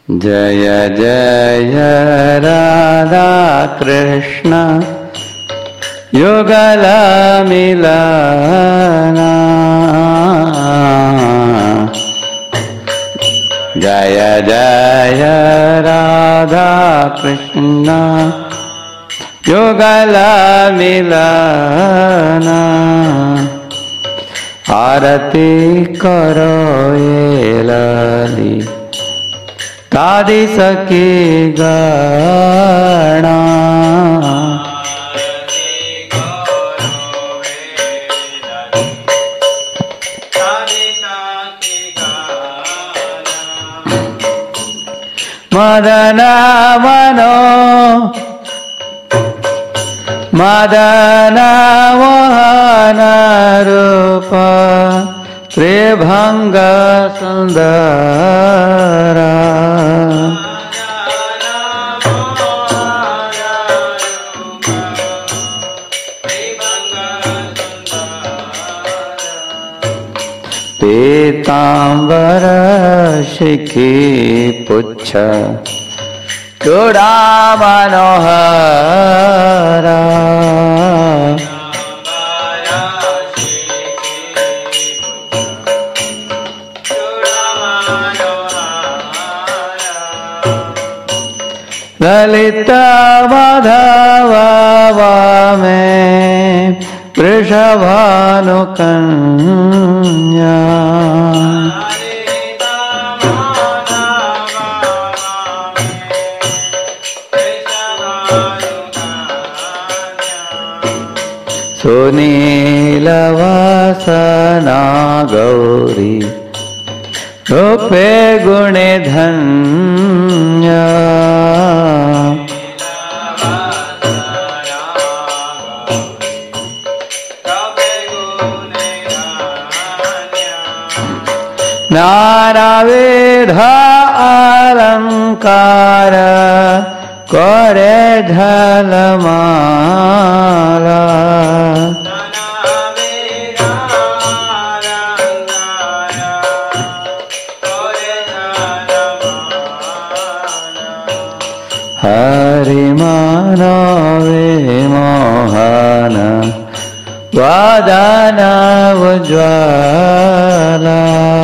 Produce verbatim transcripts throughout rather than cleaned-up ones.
जय जय राधा कृष्ण युगल मिलना जय जय राधा कृष्ण युगल मिलना आरती करो ये लली तादि सखी गणा मदन मनो मदन मोहन रूप त्रिभंग सुंदर पीतांबर शिखी पुच्छ चूड़ा मनोहर ललित माधव में वृषभानुकन्या सुनीलवासना गौरी रूपे गुणे धन्या नानाविध अलंकार करे झलमाला हरि मानवे मोहन वदन उज्ज्वला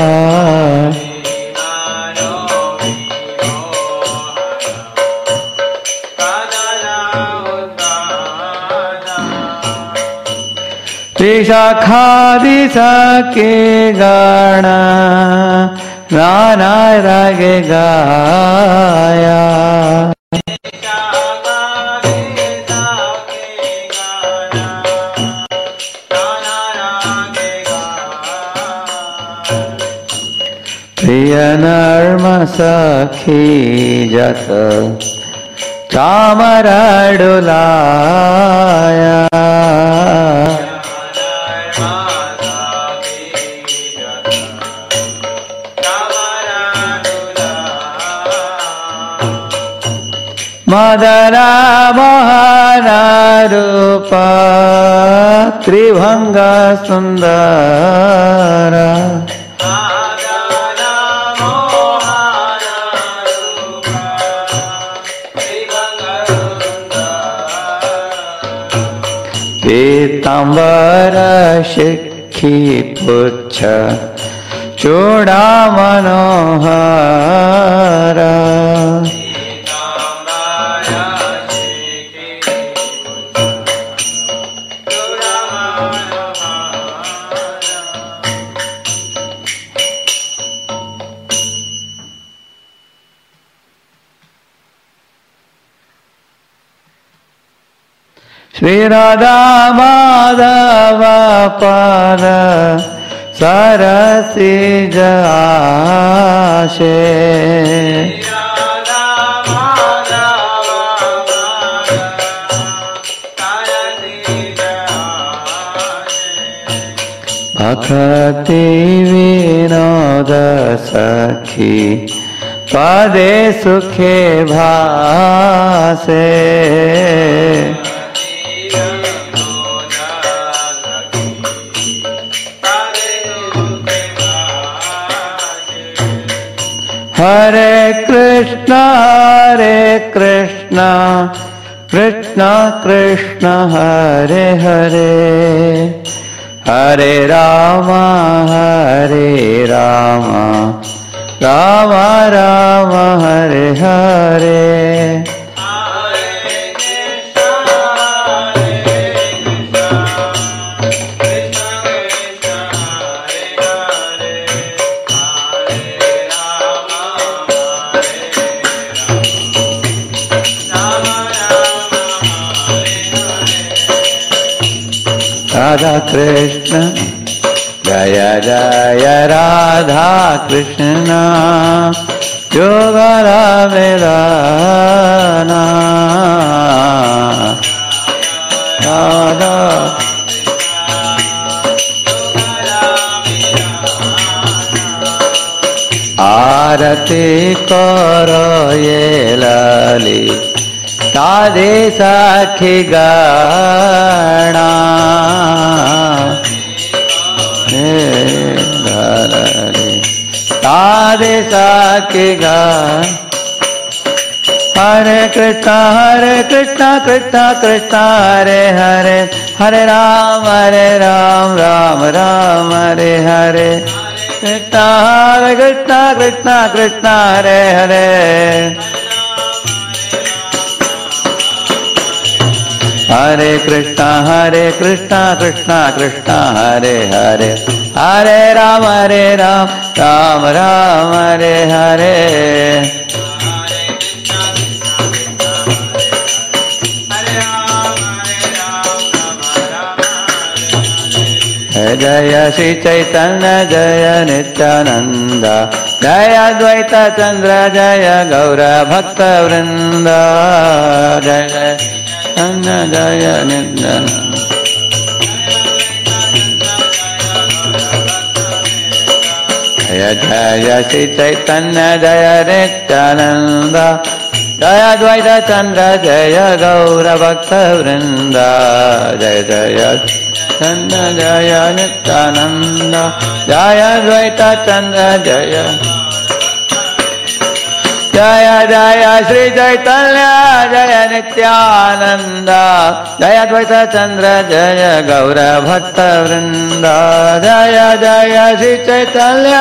त्रिशाखादि सखे गण नाना रागे गाया प्रिय नर्म सखी जत चामर डुलाया मदन मोहन रूप त्रिभंग सुंदर पीतांबर शिखी पुच्छ चूड़ा मनोहर श्री राधा माधव पद सरसिज आशे भक्ति विनोद सखी पदे सुखे भासे Hare Krishna, Hare Krishna, Krishna Krishna, Hare Hare, Hare Rama, Hare Rama, Rama Rama, Hare Hare. Radha Krishna, Jaya Jaya Radha Krishna, Yogara Vedana, Radha Arati Karo Ye Lali Tade Sakhi Gana Tade Sakhi Gana. Hare Krishna, Hare Krishna, Krishna Krishna, Hare Hare, Hare Ram, Hare Ram, Ram Ram, Hare Hare. Krishna, Hare Krishna, Krishna Krishna, Hare Hare. Hare Krishna, Hare Krishna, Krishna Krishna, Hare Hare, Hare Ram, Hare Ram, Ram Ram, Hare Hare. Jaya Shri Chaitanya, Jaya Nityananda, Jaya Advaita Chandra, Jaya Gaura Bhakta Vrinda, Jaya Jaya Jaya Nityananda. Jaya Jaya Shri Chaitanya, Jaya Nityananda, Jaya Advaita Chandra, Jaya Gaura Bhakta Vrinda, Jaya Jaya Chandra, Jaya Nityananda, Jaya Advaita Chandra, Jaya Jaya Jaya Shri Chaitanya, Jaya Nityananda, Jaya Advaita Chandra, Jaya Gaura Bhakta Vrinda, Jaya Jaya Shri Chaitanya.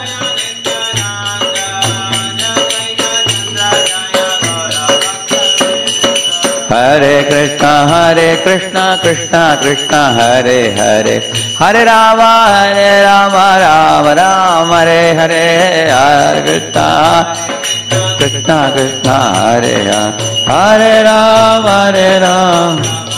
Hare Krishna, Hare Krishna, Krishna Krishna, Hare Hare, Hare Rama, Hare Rama, Rama Rama, Hare Hare, Hare Krishna, Krishna Krishna, Hare Hare, Hare Rama, Hare Rama.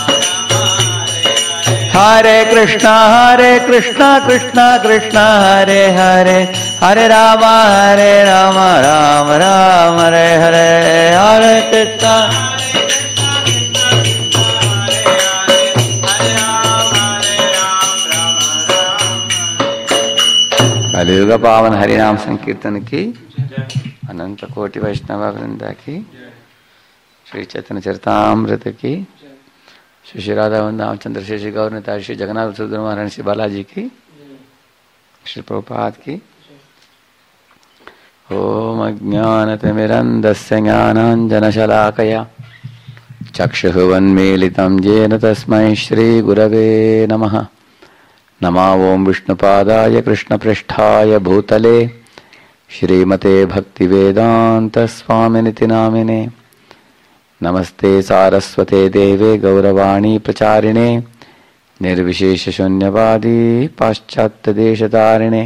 Hare Krishna, Hare Krishna, Krishna Krishna, Hare Hare, Hare Rama, Hare Rama, Rama Rama, Hare Hare, Hare Krishna. कलियुग पावन हरिनाम संकीर्तन की, अनंत कोटि वैष्णव वृंदा की, श्री चैतन्य चरितामृत की, श्री श्री राधा वृंदावन चंद्रशेखर श्री गौरनिताय श्री जगन्नाथ सुंदर महाराज श्री बालाजी की, श्री प्रभुपाद की। ओम अज्ञानतिमिरन्धस्य ज्ञानाञ्जनशलाकया चक्षुरुन्मीलितं येन तस्मै श्री गुरवे नमः। नमो ओं विष्णुपादाय कृष्णपृष्ठाय भूतले श्रीमते भक्तिवेदांत स्वामिनिति नामिने। नमस्ते सारस्वते देवे गौरवाणी प्रचारिणे निर्विशेष शून्यवादी पाश्चात्यदेशतारिणे।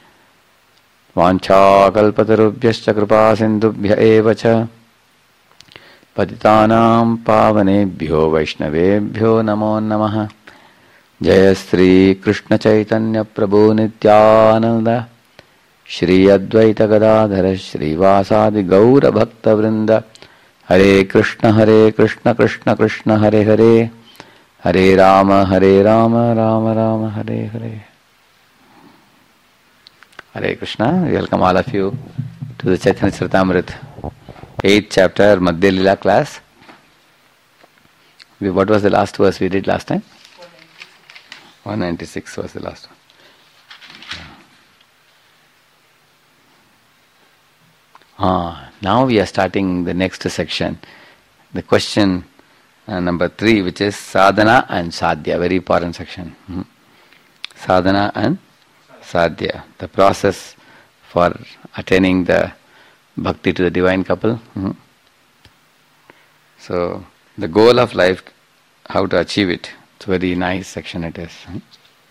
वाञ्छाकल्पतरुभ्यश्च कृपा सिन्धुभ्य एव च पतितानां पावनेभ्यो वैष्णवेभ्यो नमो नमः। जय श्री कृष्ण चैतन्य प्रभु नित्यानंद श्री अद्वैत गदाधर श्रीवासादि गौर भक्त वृंद। हरे कृष्ण हरे कृष्ण कृष्ण कृष्ण हरे हरे, हरे राम हरे Ram Ram Ram Hare Hare. Hare Krishna, welcome all of you to the Chaitanya Charitamrita eighth chapter Madhya Lila class. What was the last verse we did last time? one ninety-six was the last one. Ah, now we are starting the next section. The question uh, number three, which is sadhana and sadhya, very important section. Hmm. Sadhana and sadhya, the process for attaining the bhakti to the divine couple. Hmm. So, the goal of life, how to achieve it. It's a very nice section it is. Hmm.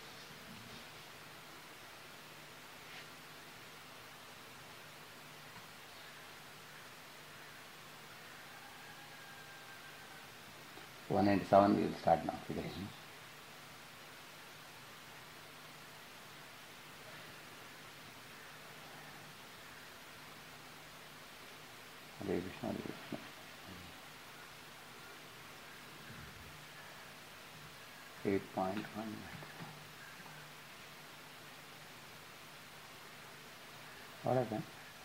one ninety-seven we will start now. Hare Krishna, Hare Krishna. eight point one. What happened?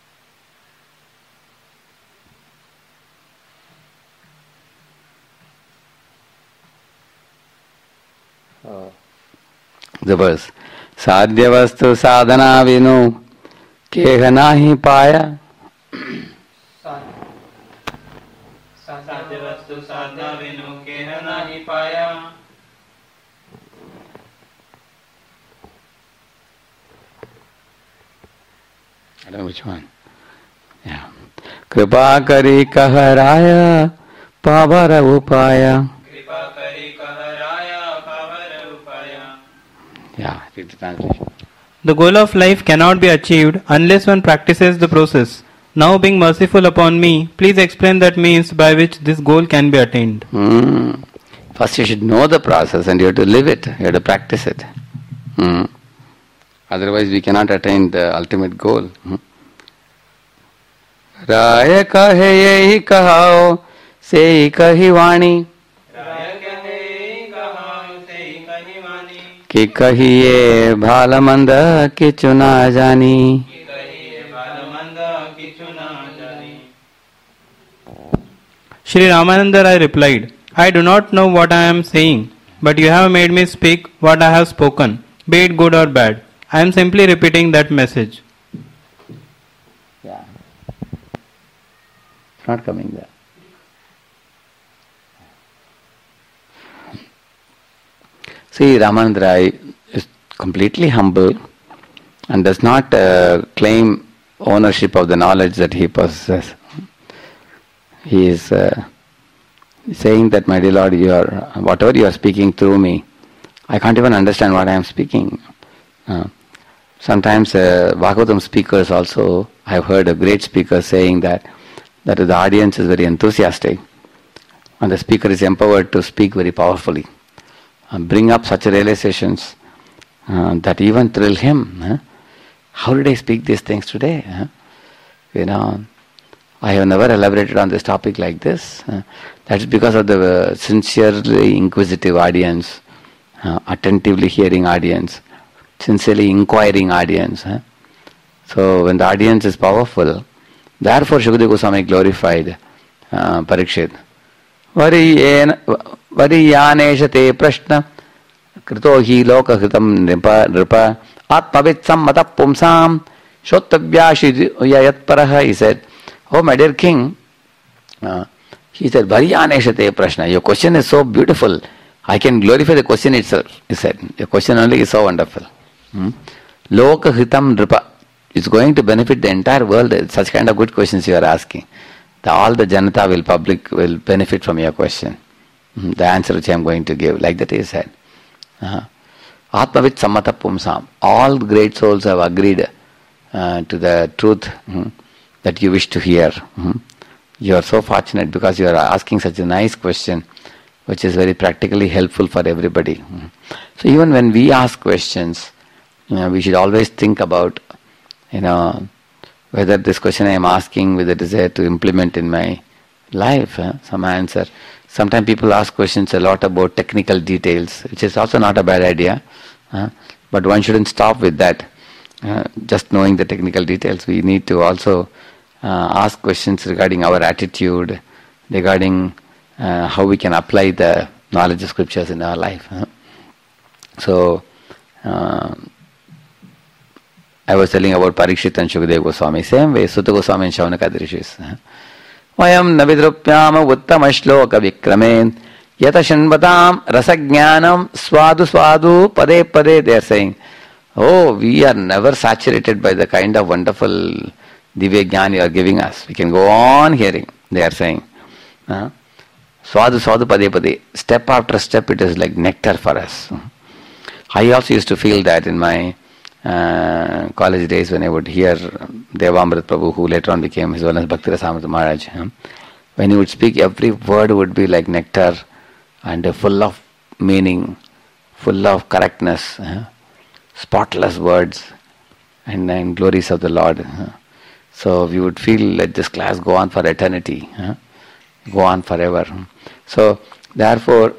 So, the verse. Sadhya vastu sadhana vinu keha nahi paya. Sadhya vastu sadhana vinu keha nahi paya. I don't know which one. Yeah. Kripa kari kaharaya pavara upaya. Kripa kari kaharaya pavara upaya. Yeah, read the translation. The goal of life cannot be achieved unless one practices the process. Now being merciful upon me, please explain that means by which this goal can be attained. Mm. First you should know the process and you have to live it, you have to practice it. Mm. Otherwise we cannot attain the ultimate goal. Mm. Raya kahe yehi kahao, sei kahi vani. Raya kahe kahao, sei kahi vani. Ki kahiye bhala manda kichu na jani. Ki kahiye bhala manda kichu na jani. Shri Ramananda Rai replied, I do not know what I am saying, but you have made me speak what I have spoken, be it good or bad. I am simply repeating that message. Yeah. It's not coming there. See, Ramananda Rai is completely humble and does not uh, claim ownership of the knowledge that he possesses. He is uh, saying that, my dear Lord, you are, whatever you are speaking through me, I can't even understand what I am speaking. Uh, sometimes uh, Bhagavatam speakers also, I have heard a great speaker saying that, that the audience is very enthusiastic and the speaker is empowered to speak very powerfully. And bring up such realizations uh, that even thrill him. Huh? How did I speak these things today? Huh? You know, I have never elaborated on this topic like this. Uh, that's because of the uh, sincerely inquisitive audience, uh, attentively hearing audience, sincerely inquiring audience. Huh? So when the audience is powerful, therefore Shukadeva Goswami glorified uh, Parikshit. Variyanesha te prashna krito hi loka kritam nripa nripa atmavitsam mata pumsam shottavyashi yayat paraha. He said, oh my dear king, uh, he said, Variyanesha te prashna, your question is so beautiful, I can glorify the question itself. He said, your question only is so wonderful. Hmm? Loka kritam nripa, it's going to benefit the entire world. Such kind of good questions you are asking. The, all the Janata will, public will benefit from your question. The answer which I am going to give, like that he said. Uh-huh. Atmavit sammata pumsam. All great souls have agreed uh, to the truth mm, that you wish to hear. Mm. You are so fortunate because you are asking such a nice question which is very practically helpful for everybody. Mm. So even when we ask questions, you know, we should always think about, you know, whether this question I am asking with a desire to implement in my life, uh, some answer. Sometimes people ask questions a lot about technical details, which is also not a bad idea. Uh, but one shouldn't stop with that. Uh, just knowing the technical details. We need to also uh, ask questions regarding our attitude, regarding uh, how we can apply the knowledge of scriptures in our life. Uh. So, uh, I was telling about Parikshit and Shukadeva Goswami. Same way, Sutta Goswami and Shaunaka rishis. Vayam navidrupyam uttama shloka vikramen yata shanvatam rasajnanam swadu swadu pade pade. They are saying, oh, we are never saturated by the kind of wonderful divya jnana you are giving us. We can go on hearing. They are saying, uh, swadu swadu pade pade. Step after step, it is like nectar for us. I also used to feel that in my uh, college days when I would hear Devamrit Prabhu, who later on became His Holiness Bhakti Rasamrita Maharaj. Huh? When he would speak, every word would be like nectar and uh, full of meaning, full of correctness, huh? Spotless words and, and glories of the Lord. Huh? So we would feel let this class go on for eternity, huh? Go on forever. So therefore,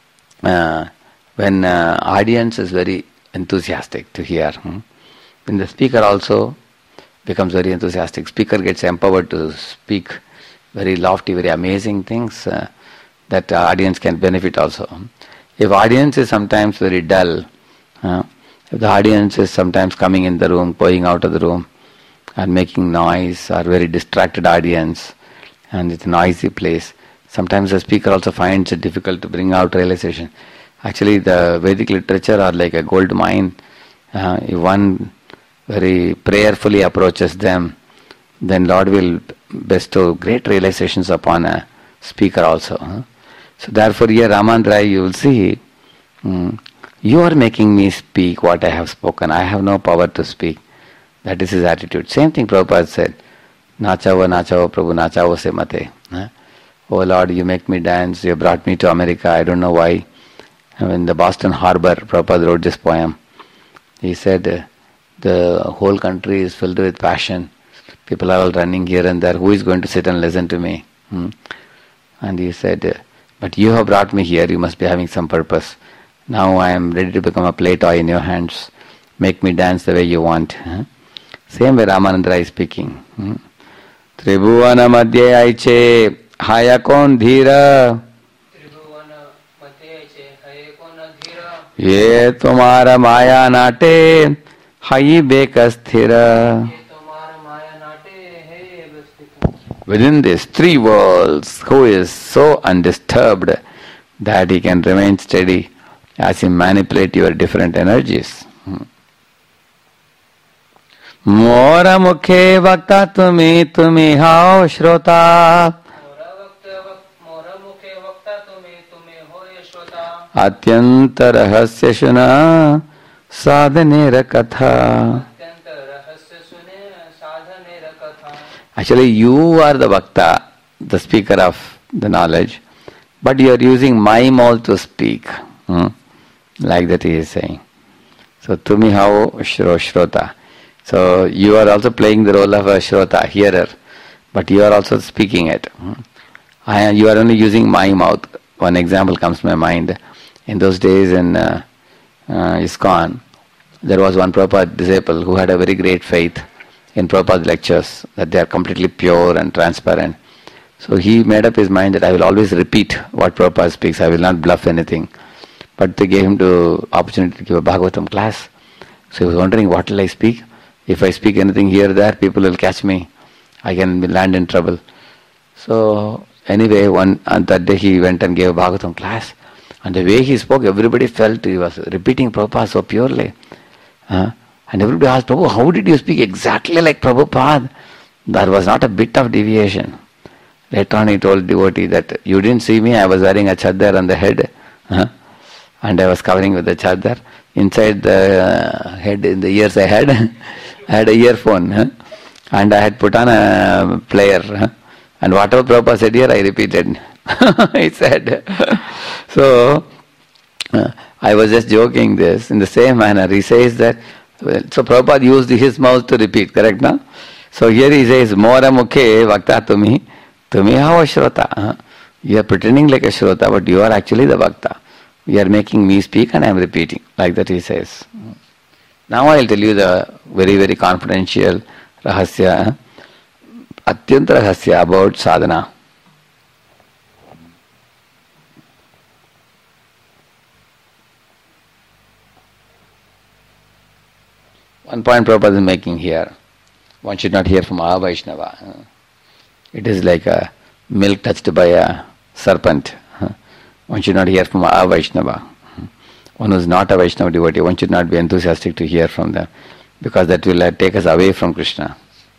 uh, when uh, audience is very enthusiastic to hear, hmm? then the speaker also becomes very enthusiastic. Speaker gets empowered to speak very lofty, very amazing things uh, that uh, audience can benefit also. If audience is sometimes very dull, uh, if the audience is sometimes coming in the room, going out of the room and making noise, or very distracted audience and it's a noisy place, sometimes the speaker also finds it difficult to bring out realization. Actually, the Vedic literature are like a gold mine. Uh, if one very prayerfully approaches them, then Lord will bestow great realizations upon a speaker also. Huh? So therefore here Ramanandra, you will see, um, you are making me speak what I have spoken. I have no power to speak. That is his attitude. Same thing Prabhupada said. Nachava, nachava, Prabhu, nachava se mate. Huh? Oh Lord, you make me dance. You brought me to America. I don't know why. In the Boston Harbor, Prabhupada wrote this poem. He said, uh, the whole country is filled with passion. People are all running here and there. Who is going to sit and listen to me? Hmm? And he said, uh, but you have brought me here. You must be having some purpose. Now I am ready to become a play toy in your hands. Make me dance the way you want. Huh? Same way Ramanandra is speaking. Hmm? Tribhuvana madhye aiche hayakon dhira ये तुम्हारा माया नाटे हाई बेक स्थिर. Within these three worlds, who is so undisturbed that he can remain steady as he manipulate your different energies. Mora mukhe vakta tumi tumi hao shrota. अत्यंत रहस्य सुना साधनेर कथा. Actually, you are the Bhakta, the speaker of the knowledge, but you are using my mouth to speak. Hmm? Like that he is saying. So, tumi hao shro shrota. So, you are also playing the role of a shrota, hearer, but you are also speaking it. Hmm? I, you are only using my mouth. One example comes to my mind. In those days in uh, uh, ISKCON, there was one Prabhupada disciple who had a very great faith in Prabhupada's lectures, that they are completely pure and transparent. So he made up his mind that I will always repeat what Prabhupada speaks, I will not bluff anything. But they gave him the opportunity to give a Bhagavatam class. So he was wondering, what will I speak? If I speak anything here or there, people will catch me. I can land in trouble. So anyway, one on that day he went and gave a Bhagavatam class. And the way he spoke, everybody felt he was repeating Prabhupada so purely. Uh, and everybody asked, Prabhu, how did you speak exactly like Prabhupada? There was not a bit of deviation. Later on he told devotee that you didn't see me, I was wearing a chadar on the head. Uh, and I was covering with the chadar. Inside the uh, head, in the ears I had, I had a earphone. Uh, and I had put on a player. Uh, and whatever Prabhupada said here, I repeated. He said. So, uh, I was just joking this. In the same manner, he says that, well, so Prabhupada used his mouth to repeat, correct now? So here he says, Mora mukhe vakta tumi, tumi hao shrota. Uh, you are pretending like a shrota, but you are actually the Bhakta. You are making me speak and I am repeating. Like that he says. Now I will tell you the very, very confidential rahasya, atyant rahasya about sadhana. one point Prabhupada is making here. One should not hear from a Vaishnava. It is like a milk touched by a serpent. One should not hear from a Vaishnava. One who is not a Vaishnava devotee, one should not be enthusiastic to hear from them, because that will take us away from Krishna.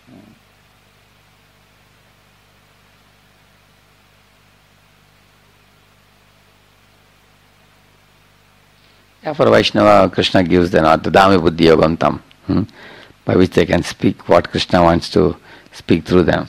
Yeah, for Vaishnava, Krishna gives them Atadami Buddhi Yogam Tam, hmm, by which they can speak what Krishna wants to speak through them.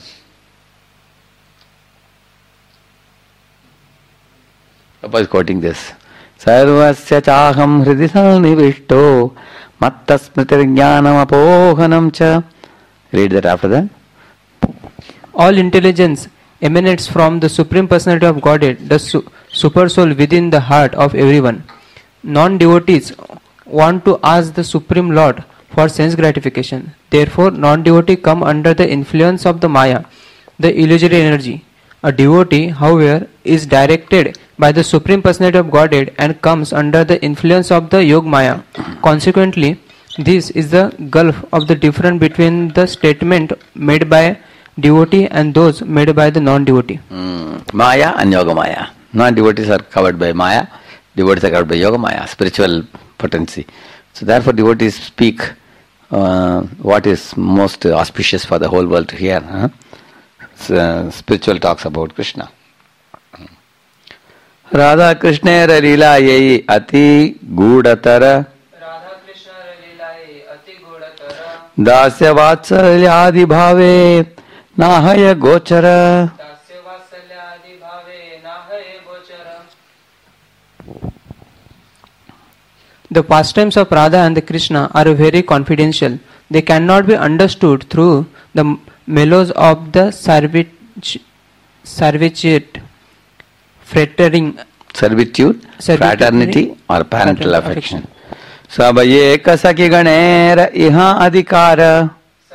Prabhupada is quoting this. Sarvasya chaham hridisa nivishto matta smritir jnanam apohanam cha. Read that after that. All intelligence emanates from the Supreme Personality of Godhead, the su- super soul within the heart of everyone. Non-devotees want to ask the Supreme Lord for sense gratification. Therefore, non-devotees come under the influence of the Maya, the illusory energy. A devotee, however, is directed by the Supreme Personality of Godhead and comes under the influence of the Yog Maya. Consequently, this is the gulf of the difference between the statement made by devotee and those made by the non-devotee. Mm. Maya and Yoga Maya. Non-devotees are covered by Maya, devotees are covered by Yoga Maya, spiritual potency. So therefore devotees speak uh, what is most auspicious for the whole world to hear. Huh? So, spiritual talks about Krishna. Radha Krishna Lila Yai Ati Gudatara Dasya Vatsalyadi Bhave Nahaya Gochara. The pastimes of Radha and the Krishna are very confidential. They cannot be understood through the mellows of the servitude, servitude, frittering, servitude, servitude fraternity, or parental affection. affection. Sabaye kasaki ganera iha adhikara.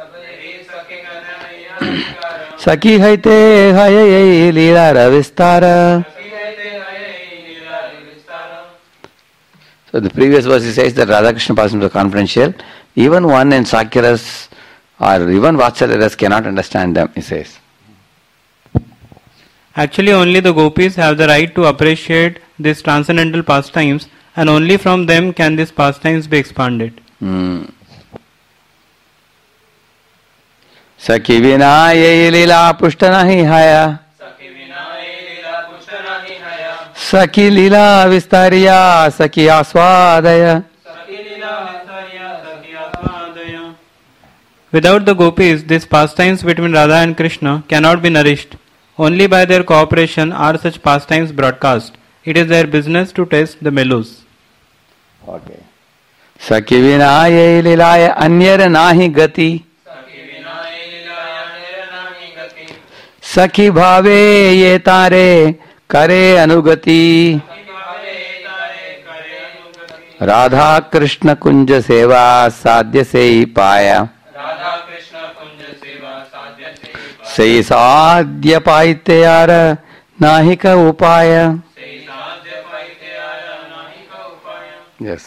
Saki haite haye lila ravistara. So the previous verse says that Radha Krishna pastimes are confidential. Even one in Sakyaras or even Vatsalyaras cannot understand them, he says. Actually, only the gopis have the right to appreciate these transcendental pastimes, and only from them can these pastimes be expanded. Hmm. Saki vinaye lila pushtanahi haya. Saki lila vistariya saki aswadaya. Without the gopis, these pastimes between Radha and Krishna cannot be nourished. Only by their cooperation are such pastimes broadcast. It is their business to test the mellows. Okay. Saki vinaye lilaya anyara nahi gati. Saki bhave ye tare kare anugati. Radha Krishna kunja seva sadhya se paya. Sei sadhya paiteyara nahika upaya. Yes.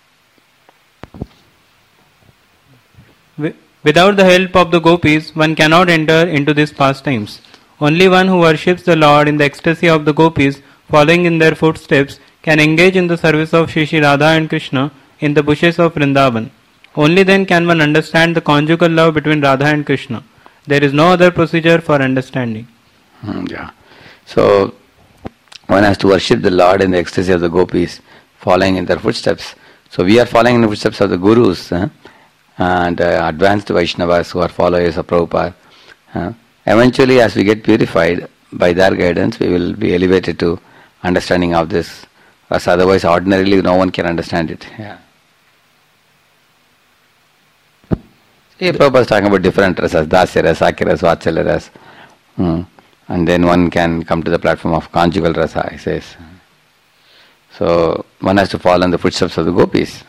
Without the help of the gopis, one cannot enter into these pastimes. Only one who worships the Lord in the ecstasy of the gopis, following in their footsteps, can engage in the service of Shri Shri Radha and Krishna in the bushes of Vrindavan. Only then can one understand the conjugal love between Radha and Krishna. There is no other procedure for understanding. Mm, yeah. So, one has to worship the Lord in the ecstasy of the gopis, following in their footsteps. So, we are following in the footsteps of the Gurus huh? and uh, advanced Vaishnavas who are followers of Prabhupada. Huh? Eventually, as we get purified by their guidance, we will be elevated to understanding of this. As otherwise, ordinarily, no one can understand it. Yeah. Here, Prabhupada is talking about different rasas, dasya ras, sakya ras, vatsalya ras. Hmm. And then one can come to the platform of conjugal rasa, he says. So, one has to follow in the footsteps of the gopis.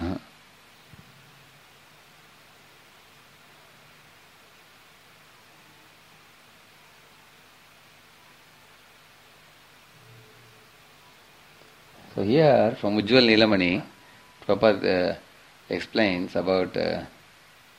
So here, from Ujjwal Nilamani, Prabhupada uh, explains about uh,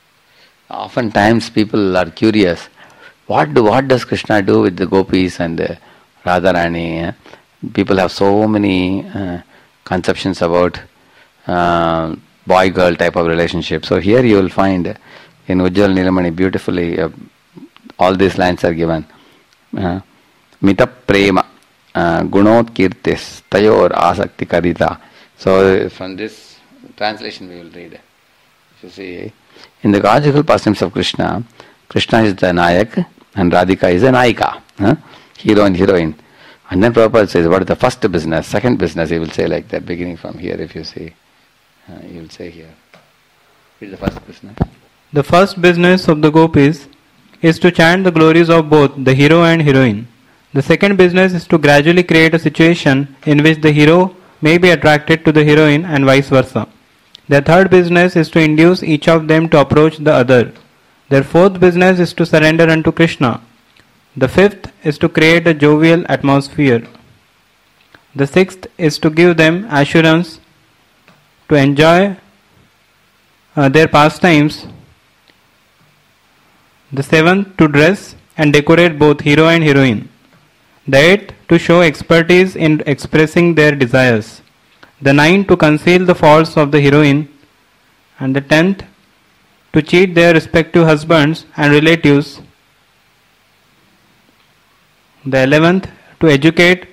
Oftentimes people are curious, what do what does Krishna do with the gopis and the Radharani? People have so many uh, conceptions about uh, boy-girl type of relationship. So here you will find in Ujjwal Nilamani beautifully uh, all these lines are given. Uh, Mita prema uh, gunot kirtis tayor asakti karita. So from this translation we will read. You see, in the logical pastimes of Krishna, Krishna is the Nayak and Radhika is the Nayika, huh? Hero and heroine. And then Prabhupada says, what is the first business, second business, he will say like that, beginning from here if you see. Uh, he will say here. What is the first business? The first business of the gopis is to chant the glories of both the hero and heroine. The second business is to gradually create a situation in which the hero may be attracted to the heroine and vice versa. Their third business is to induce each of them to approach the other. Their fourth business is to surrender unto Krishna. The fifth is to create a jovial atmosphere. The sixth is to give them assurance to enjoy uh, their pastimes. The seventh to dress and decorate both hero and heroine. The eighth to show expertise in expressing their desires. The ninth to conceal the faults of the heroine. And the tenth to cheat their respective husbands and relatives. The eleventh to educate.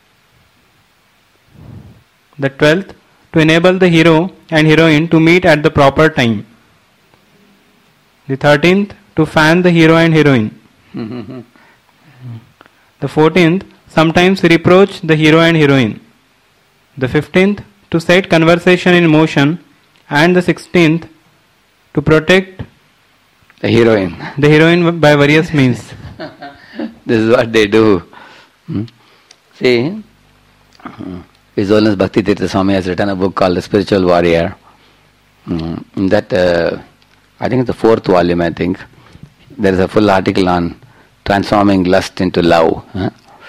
The twelfth to enable the hero and heroine to meet at the proper time. The thirteenth to fan the hero and heroine. The fourteenth sometimes reproach the hero and heroine. The fifteenth to set conversation in motion. And the sixteenth to protect the heroine. The heroine by various means. This is what they do. Hmm? See, His Holiness Bhakti Tirtha Swami has written a book called The Spiritual Warrior. Hmm. In that, uh, I think it's the fourth volume, I think, there is a full article on transforming lust into love. Huh?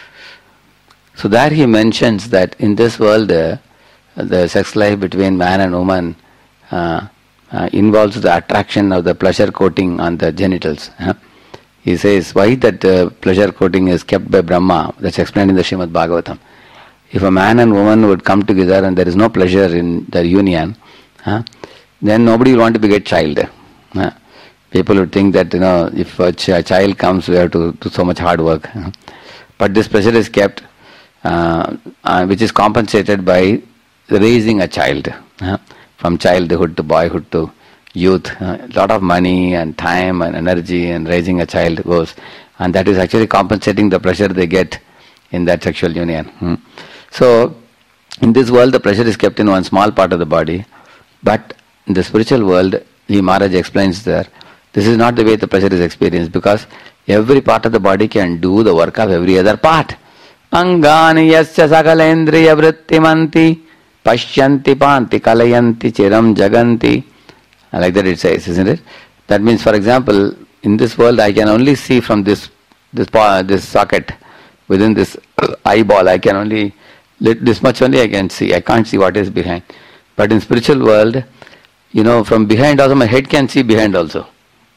So there he mentions that in this world, uh, the sex life between man and woman uh, uh, involves the attraction of the pleasure coating on the genitals. Huh? He says why that uh, pleasure coating is kept by Brahma. That's explained in the Srimad Bhagavatam. If a man and woman would come together and there is no pleasure in their union, huh, then nobody will want to beget child. Huh? People would think that, you know, if a, ch- a child comes, we have to do so much hard work. Huh? But this pleasure is kept, uh, uh, which is compensated by raising a child. Huh? From childhood to boyhood to youth, a uh, lot of money and time and energy and raising a child goes, and that is actually compensating the pleasure they get in that sexual union. Hmm. So, in this world the pleasure is kept in one small part of the body, but in the spiritual world, the Maharaj explains there, this is not the way the pleasure is experienced, because every part of the body can do the work of every other part. Angani yasya sakalendriya vrittimanti Pashyanti panti kalayanti chiram jaganti. Like that it says, isn't it? That means, for example, in this world I can only see from this this this socket within this eyeball. I can only this much only I can see. I can't see what is behind. But in spiritual world, you know, from behind also my head can see behind also.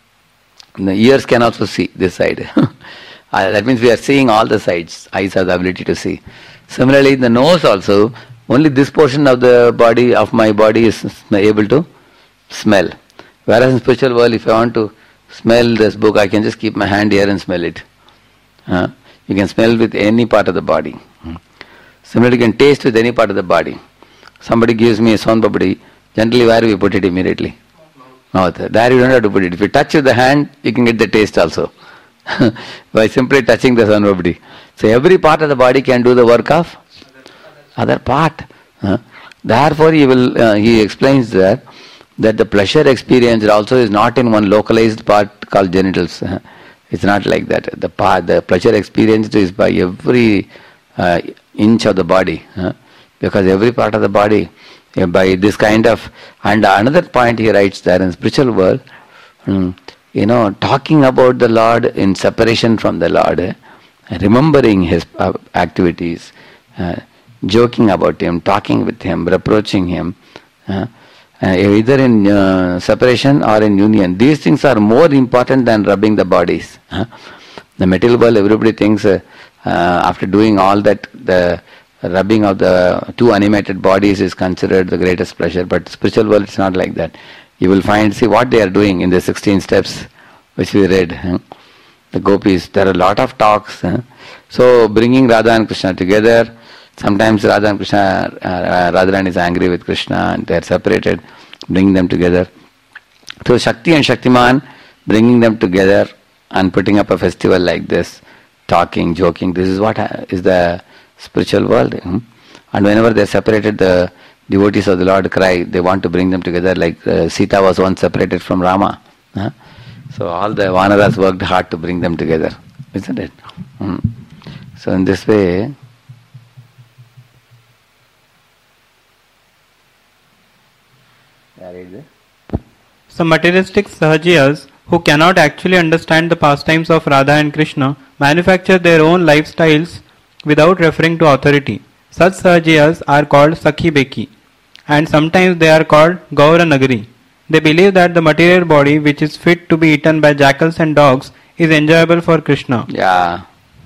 And the ears can also see this side. That means we are seeing all the sides. Eyes have the ability to see. Similarly, the nose also. Only this portion of the body, of my body is able to smell. Whereas in spiritual world, if I want to smell this book, I can just keep my hand here and smell it. Uh, you can smell with any part of the body. Hmm. Similarly, you can taste with any part of the body. Somebody gives me a son papdi, generally where we put it immediately? Mouth. There you don't have to put it. If you touch with the hand, you can get the taste also. By simply touching the son papdi. So every part of the body can do the work of other part. Uh, therefore, he will. Uh, he explains that that the pleasure experienced also is not in one localized part called genitals. Uh, it's not like that. The part, the pleasure experienced is by every uh, inch of the body, uh, because every part of the body, uh, by this kind of. And another point he writes there in spiritual world, um, you know, talking about the Lord in separation from the Lord, uh, remembering His uh, activities. Uh, joking about Him, talking with Him, reproaching Him, uh, uh, either in uh, separation or in union. These things are more important than rubbing the bodies. Huh? The material world, everybody thinks uh, uh, after doing all that, the rubbing of the two animated bodies is considered the greatest pleasure. But spiritual world, it's not like that. You will find, see what they are doing in the sixteen steps which we read. Huh? The gopis, there are a lot of talks. Huh? So bringing Radha and Krishna together. Sometimes Radha and Krishna, uh, Radharani is angry with Krishna and they are separated. Bring them together. So Shakti and Shaktiman, bringing them together and putting up a festival like this, talking, joking. This is what is the spiritual world. Hmm? And whenever they are separated, the devotees of the Lord cry. They want to bring them together, like uh, Sita was once separated from Rama. Huh? So all the Vanaras worked hard to bring them together, isn't it? Hmm. So in this way, some materialistic Sahajiyas who cannot actually understand the pastimes of Radha and Krishna manufacture their own lifestyles without referring to authority. Such Sahajiyas are called Sakhi Beki, and sometimes they are called Gaura Nagari. They believe that the material body, which is fit to be eaten by jackals and dogs, is enjoyable for Krishna. Yeah.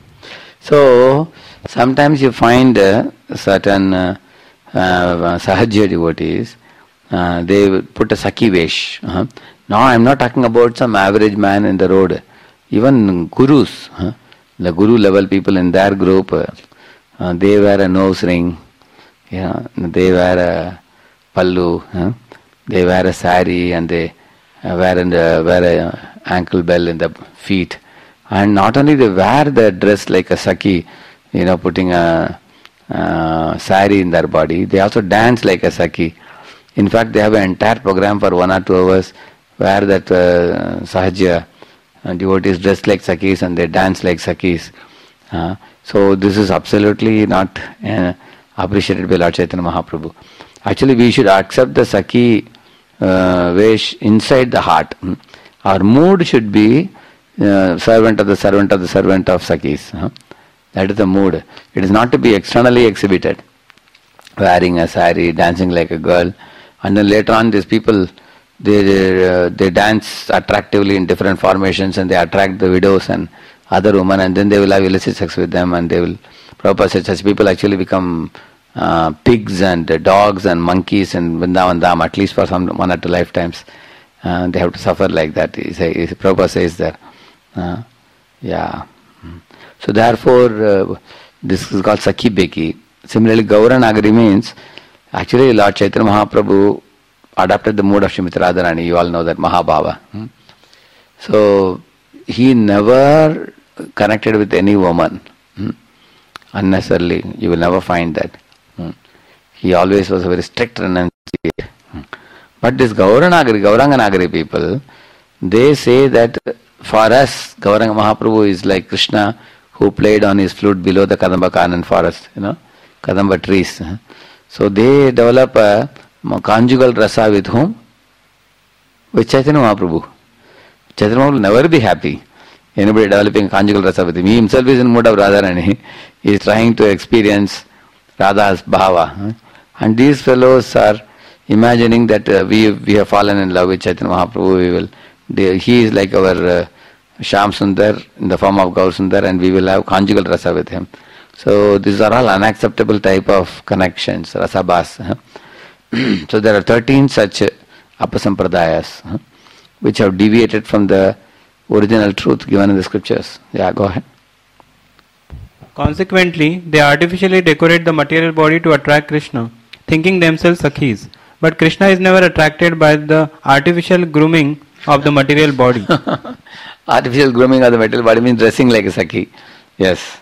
So sometimes you find uh, certain uh, uh, Sahajiya devotees, uh, they put a Sakhi Vesh. Uh-huh. Now I am not talking about some average man in the road. Even gurus, uh, the guru level people in their group, uh, uh, they wear a nose ring, yeah, they wear a pallu, uh, they wear a sari and they uh, wear, and, uh, wear a ankle bell in the feet. And not only they wear the dress like a Sakhi, you know, putting a uh, sari in their body, they also dance like a Sakhi. In fact, they have an entire program for one or two hours where that uh, Sahajiya uh, devotees dress like Sakhis and they dance like Sakhis. Uh, so this is absolutely not uh, appreciated by Lord Chaitanya Mahaprabhu. Actually, we should accept the Sakhi uh, Vesh inside the heart. Our mood should be uh, servant of the servant of the servant of Sakhis. Huh? That is the mood. It is not to be externally exhibited. Wearing a sari, dancing like a girl. And then later on these people, they they, uh, they dance attractively in different formations and they attract the widows and other women, and then they will have illicit sex with them, and they will, Prabhupada said, such people actually become uh, pigs and uh, dogs and monkeys in Vrindavan Dham, at least for some one or two lifetimes. Uh, they have to suffer like that. He say, he, Prabhupada says there. Uh, yeah. So therefore, uh, this is called Sakhi Beki. Similarly, Gaura Nagari means, actually Lord Chaitanya Mahaprabhu adopted the mood of Srimati Radharani. You all know that, Mahabhava. Hmm? So, he never connected with any woman. Hmm? Unnecessarily. You will never find that. Hmm? He always was a very strict renunciate. Hmm? But this Gaura Nagari, Gauranga Nagari people, they say that for us, Gauranga Mahaprabhu is like Krishna who played on his flute below the Kadamba Kanan forest, you know, Kadamba trees. So they develop a conjugal rasa with whom? With Chaitanya Mahaprabhu. Chaitanya Mahaprabhu will never be happy. Anybody developing conjugal rasa with him. He himself is in mood of Radharani. He is trying to experience Radha's bhava. And these fellows are imagining that uh, we we have fallen in love with Chaitanya Mahaprabhu. We will. They, he is like our uh, Shyam Sundar in the form of Gaur Sundar, and we will have conjugal rasa with him. So these are all unacceptable type of connections, rasabhas. Huh? So there are thirteen such uh, apasampradayas huh, which have deviated from the original truth given in the scriptures. Yeah, go ahead. Consequently, they artificially decorate the material body to attract Krishna, thinking themselves Sakhis. But Krishna is never attracted by the artificial grooming of the material body. Artificial grooming of the material body means dressing like a Sakhi. Yes.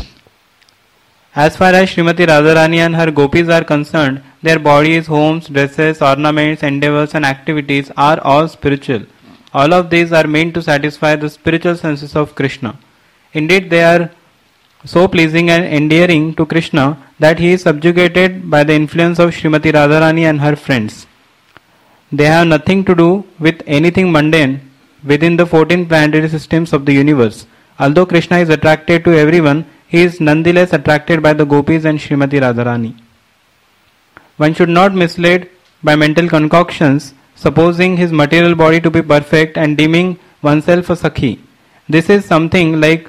As far as Srimati Radharani and her gopis are concerned, their bodies, homes, dresses, ornaments, endeavors and activities are all spiritual. All of these are meant to satisfy the spiritual senses of Krishna. Indeed, they are so pleasing and endearing to Krishna that he is subjugated by the influence of Srimati Radharani and her friends. They have nothing to do with anything mundane within the fourteen planetary systems of the universe. Although Krishna is attracted to everyone, he is nonetheless attracted by the gopis and Srimati Radharani. One should not mislead by mental concoctions, supposing his material body to be perfect and deeming oneself a Sakhi. This is something like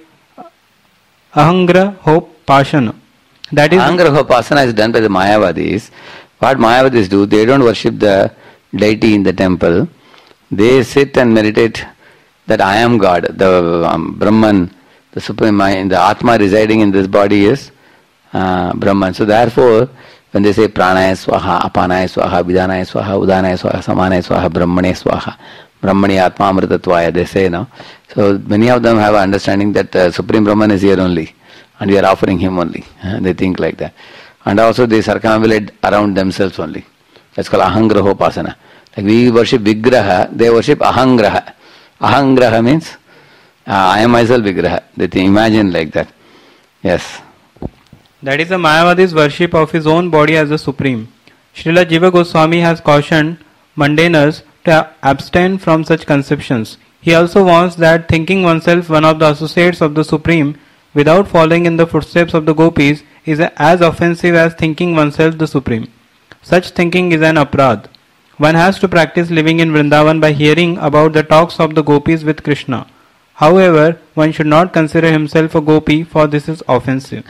Ahangrahopasana. That is Ahangrahopasana is done by the Mayavadis. What Mayavadis do, they don't worship the deity in the temple. They sit and meditate that I am God, the um, Brahman, the Supreme Mind, the Atma residing in this body is uh, Brahman. So therefore, when they say Pranaya Swaha, Apanaya Swaha, Vidhanaya Swaha, Udanaya Swaha, Samanaya Swaha, Brahmane Swaha, Brahmani Atma Amritatvaya, they say, no? So many of them have understanding that uh, Supreme Brahman is here only and we are offering him only. Uh, they think like that. And also they circumambulate around themselves only. That's called Ahangrahopasana. Like we worship Vigraha, they worship Ahangraha. Ahangraha means uh, I am myself Vigraha. They think, imagine like that. Yes. That is the Mayavadi's worship of his own body as the supreme. Srila Jiva Goswami has cautioned mundaners to abstain from such conceptions. He also warns that thinking oneself one of the associates of the Supreme without following in the footsteps of the gopis is as offensive as thinking oneself the Supreme. Such thinking is an aprad. One has to practice living in Vrindavan by hearing about the talks of the gopis with Krishna. However, one should not consider himself a gopi, for this is offensive.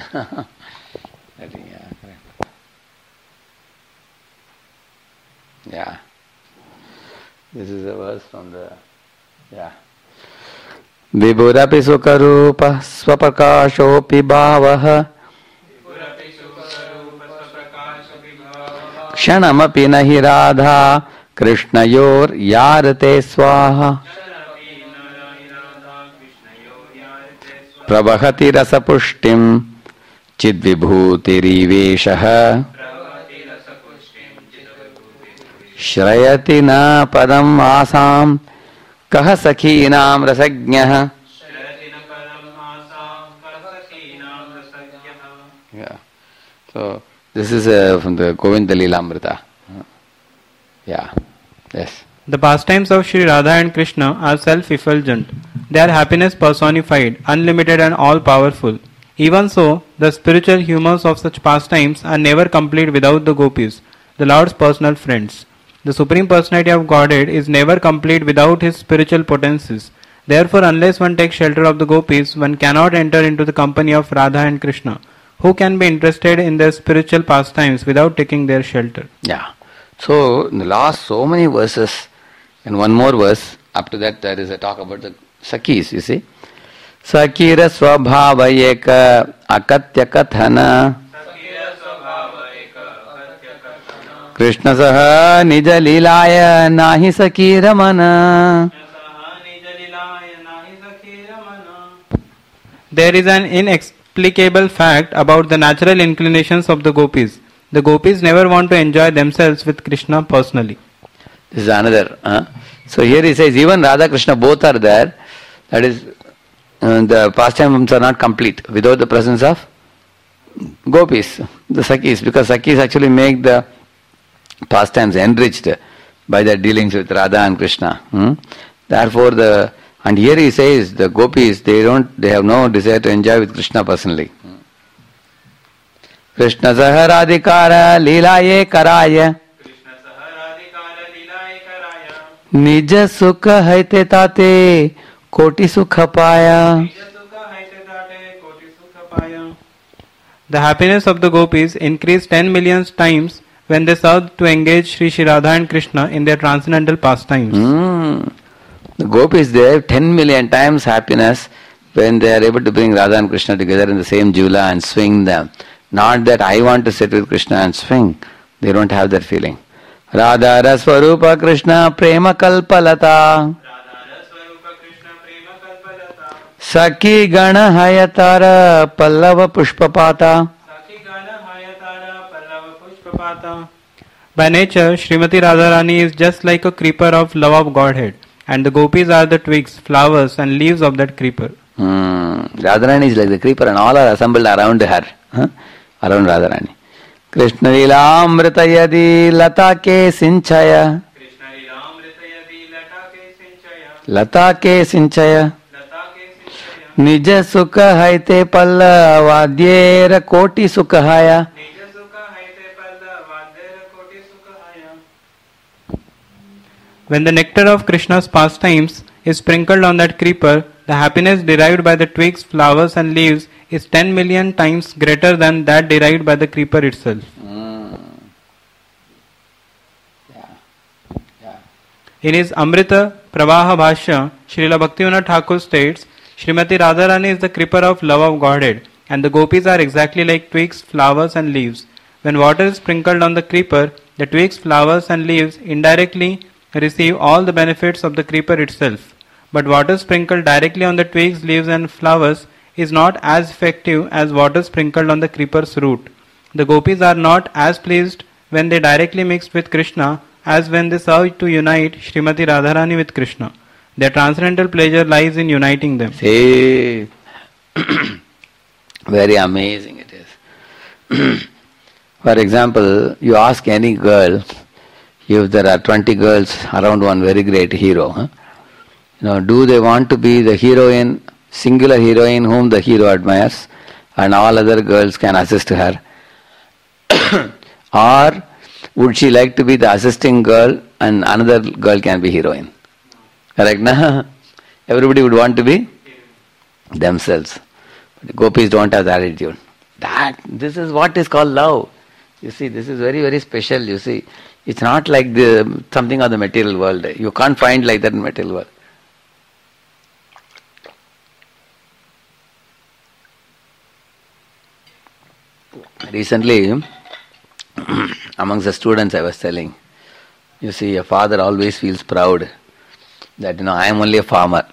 Yeah. This is a verse from the, yeah. Vibhurapi sukharupa svaprakashopi bhavaha kshanamapi nahi radha krishnayor yarate swaha prabhati rasapushtim chidvibhutiriveshaha Shrayati na padam asam kaha sakhinam rasajnah. Yeah. So this is uh, from the Govinda Lilamrita. Yeah. Yes. The pastimes of Sri Radha and Krishna are self-effulgent. They are happiness personified, unlimited and all-powerful. Even so, the spiritual humours of such pastimes are never complete without the gopis, the Lord's personal friends. The Supreme Personality of Godhead is never complete without his spiritual potencies. Therefore, unless one takes shelter of the gopis, one cannot enter into the company of Radha and Krishna. Who can be interested in their spiritual pastimes without taking their shelter? Yeah. So, in the last so many verses, and one more verse, after that there is a talk about the Sakhis, you see. Sakhira svabhavayeka akatya kathana Krishna saha nija lilaya nahi sakira mana. There is an inexplicable fact about the natural inclinations of the gopis. The gopis never want to enjoy themselves with Krishna personally. This is another. Uh, so here he says even Radha Krishna both are there. That is, uh, the pastimes are not complete without the presence of gopis, the Sakhis, because Sakhis actually make the pastimes enriched by their dealings with Radha and Krishna. Hmm? Therefore, the and here he says the gopis they don't they have no desire to enjoy with Krishna personally. Hmm. Krishna saha radhikara lilaye karaya nija sukha haite tate koti sukha paya. The happiness of the gopis increased ten million times when they sought to engage Sri Sri Radha and Krishna in their transcendental pastimes. Mm. The gopis, they have ten million times happiness when they are able to bring Radha and Krishna together in the same jula and swing them. Not that I want to sit with Krishna and swing. They don't have that feeling. Radha Raswarupa Krishna Prema Kalpalata Sakhi Gana Hayatara Pallava Pushpapata. By nature, Srimati Radharani is just like a creeper of love of Godhead, and the gopis are the twigs, flowers and leaves of that creeper. Hmm. Radharani is like the creeper and all are assembled around her, huh? Around Radharani. Krishna Lila Amrita Yadi Lata Ke Sinchaya Lata Ke Sinchaya Nija Sukha Haite Palla Vadyera Koti Sukhaya. When the nectar of Krishna's pastimes is sprinkled on that creeper, the happiness derived by the twigs, flowers and leaves is ten million times greater than that derived by the creeper itself. Mm. Yeah. Yeah. In his Amrita Pravaha Bhashya, Srila Bhaktivinoda Thakur states, Srimati Radharani is the creeper of love of Godhead, and the gopis are exactly like twigs, flowers and leaves. When water is sprinkled on the creeper, the twigs, flowers and leaves indirectly receive all the benefits of the creeper itself. But water sprinkled directly on the twigs, leaves and flowers is not as effective as water sprinkled on the creeper's root. The gopis are not as pleased when they directly mixed with Krishna as when they sought to unite Srimati Radharani with Krishna. Their transcendental pleasure lies in uniting them. See, very amazing it is. For example, you ask any girl, if there are twenty girls around one very great hero, huh? you know, do they want to be the heroine, singular heroine whom the hero admires, and all other girls can assist her? Or would she like to be the assisting girl and another girl can be heroine? Correct, na? Everybody would want to be themselves. But the gopis don't have that attitude. That, this is what is called love. You see, this is very, very special, you see. It's not like the something of the material world. You can't find like that in material world. Recently, amongst the students I was telling, you see, a father always feels proud that, you know, I am only a farmer,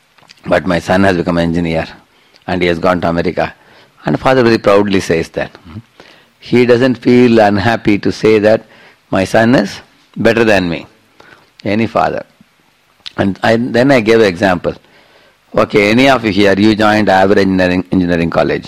but my son has become an engineer and he has gone to America. And father very proudly says that. He doesn't feel unhappy to say that my son is better than me. Any father. And I, then I gave an example. Okay, any of you here, you joined average engineering, engineering college.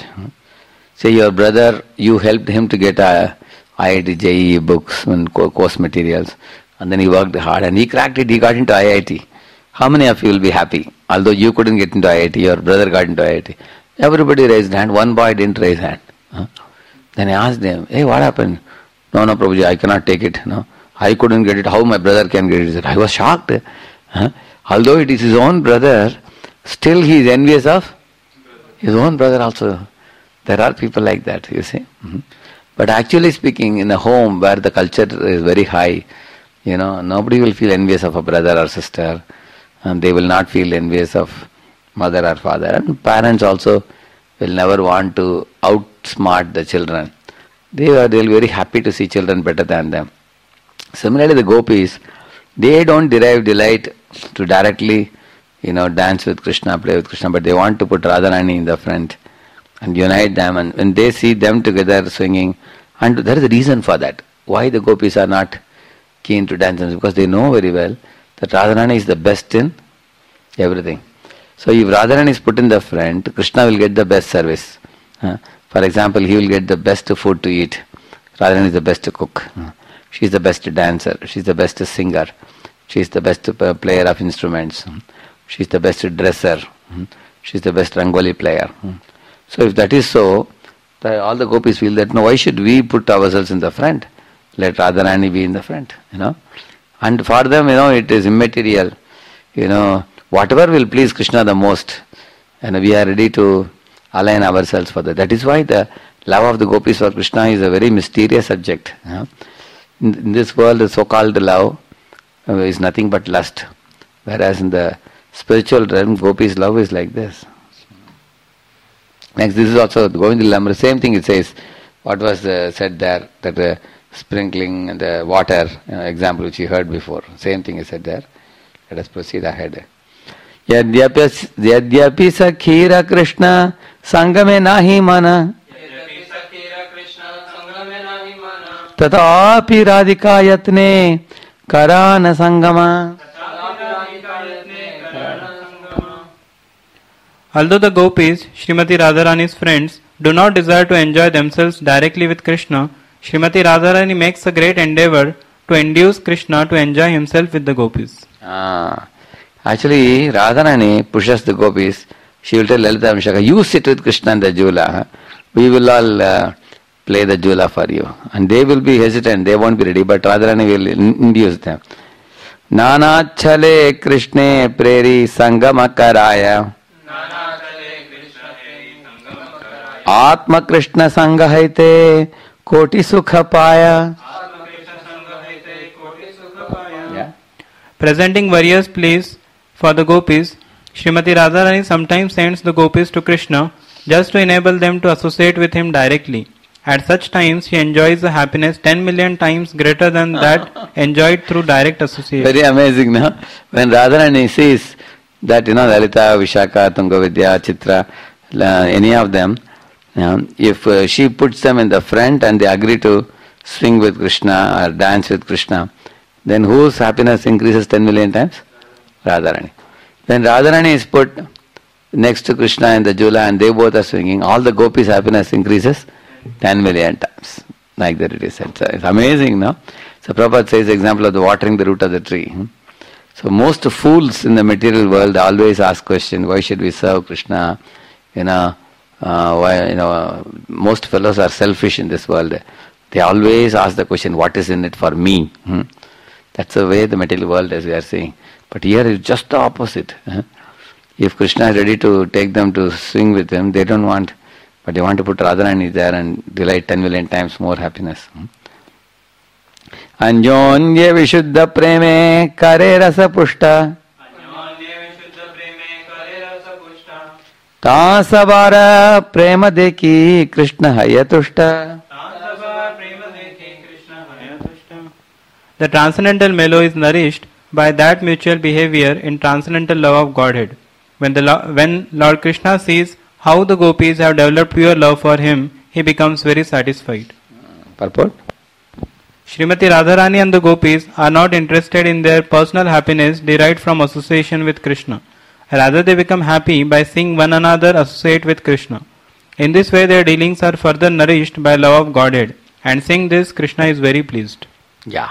Say your brother, you helped him to get a I I T J E E books and course materials, and then he worked hard and he cracked it, he got into I I T. How many of you will be happy? Although you couldn't get into I I T, your brother got into I I T. Everybody raised hand, one boy didn't raise hand. Huh? Then I asked them, hey, what happened? No, no, Prabhuji, I cannot take it. No, I couldn't get it. How my brother can get it? I was shocked. Huh? Although it is his own brother, still he is envious of his own brother also. There are people like that, you see. Mm-hmm. But actually speaking, in a home where the culture is very high, you know, nobody will feel envious of a brother or sister, and they will not feel envious of mother or father. And parents also will never want to outsmart the children. They are they'll be very happy to see children better than them. Similarly, the gopis, they don't derive delight to directly, you know, dance with Krishna, play with Krishna, but they want to put Radharani in the front and unite them. And when they see them together swinging, and there is a reason for that. Why the gopis are not keen to dance? Because they know very well that Radharani is the best in everything. So if Radharani is put in the front, Krishna will get the best service. Uh, for example, he will get the best food to eat. Radharani is the best cook. Uh, she is the best dancer. She is the best singer. She is the best player of instruments. She is the best dresser. She is the best Rangoli player. So if that is so, the, all the gopis feel that, no, why should we put ourselves in the front? Let Radharani be in the front, you know. And for them, you know, it is immaterial. You know, whatever will please Krishna the most, and we are ready to align ourselves for that. That is why the love of the gopis for Krishna is a very mysterious subject. You know? in, in this world, the so-called love uh, is nothing but lust. Whereas in the spiritual realm, gopis' love is like this. Next, this is also going to Lamra, same thing it says. What was uh, said there, that uh, sprinkling and the water, you know, example which you heard before. Same thing is said there. Let us proceed ahead. Yadyapi yadyapi sakhira Krishna sangame nahi mana tathapi radhika yatne karana sangama. Although the gopis, Srimati Radharani's friends, do not desire to enjoy themselves directly with Krishna, Srimati Radharani makes a great endeavor to induce Krishna to enjoy himself with the gopis. Ah. Actually, Radharani pushes the gopis. She will tell Lalita Vishaka, you sit with Krishna in the Jula. We will all uh, play the Jula for you. And they will be hesitant, they won't be ready, but Radharani will induce them. Nanachale Krishne Preri Sangamakaraya Atma Krishna Sangahaite Koti Sukhapaya. Yeah. Presenting various pleas for the gopis, Srimati Radharani sometimes sends the gopis to Krishna just to enable them to associate with him directly. At such times, she enjoys a happiness ten million times greater than that enjoyed through direct association. Very amazing, no? When Radharani sees that, you know, Lalita, Vishaka, Tungavidya, Chitra, any of them, you know, if uh, she puts them in the front and they agree to swing with Krishna or dance with Krishna, then whose happiness increases ten million times? Radharani. When Radharani is put next to Krishna in the Jula and they both are swinging, all the gopis' happiness increases ten million times. Like that it is said. So it's amazing, no? So Prabhupada says the example of the watering the root of the tree. So most fools in the material world always ask question, why should we serve Krishna? You know, uh, why, you know, uh, most fellows are selfish in this world. They always ask the question, what is in it for me? Hmm? That's the way the material world is, we are saying. But here is just the opposite. Huh? If Krishna is ready to take them to swing with him, they don't want, but they want to put Radharani there and delight ten million times more happiness. Hmm? Anjonyya Vishuddha Preme Kare Rasa Pushta Tasavara Prema Deki Krishna Hayatushta. The transcendental mellow is nourished by that mutual behavior in transcendental love of Godhead. When, the lo- when Lord Krishna sees how the gopis have developed pure love for him, he becomes very satisfied. Purport? Srimati Radharani and the gopis are not interested in their personal happiness derived from association with Krishna. Rather, they become happy by seeing one another associate with Krishna. In this way, their dealings are further nourished by love of Godhead. And seeing this, Krishna is very pleased. Yeah.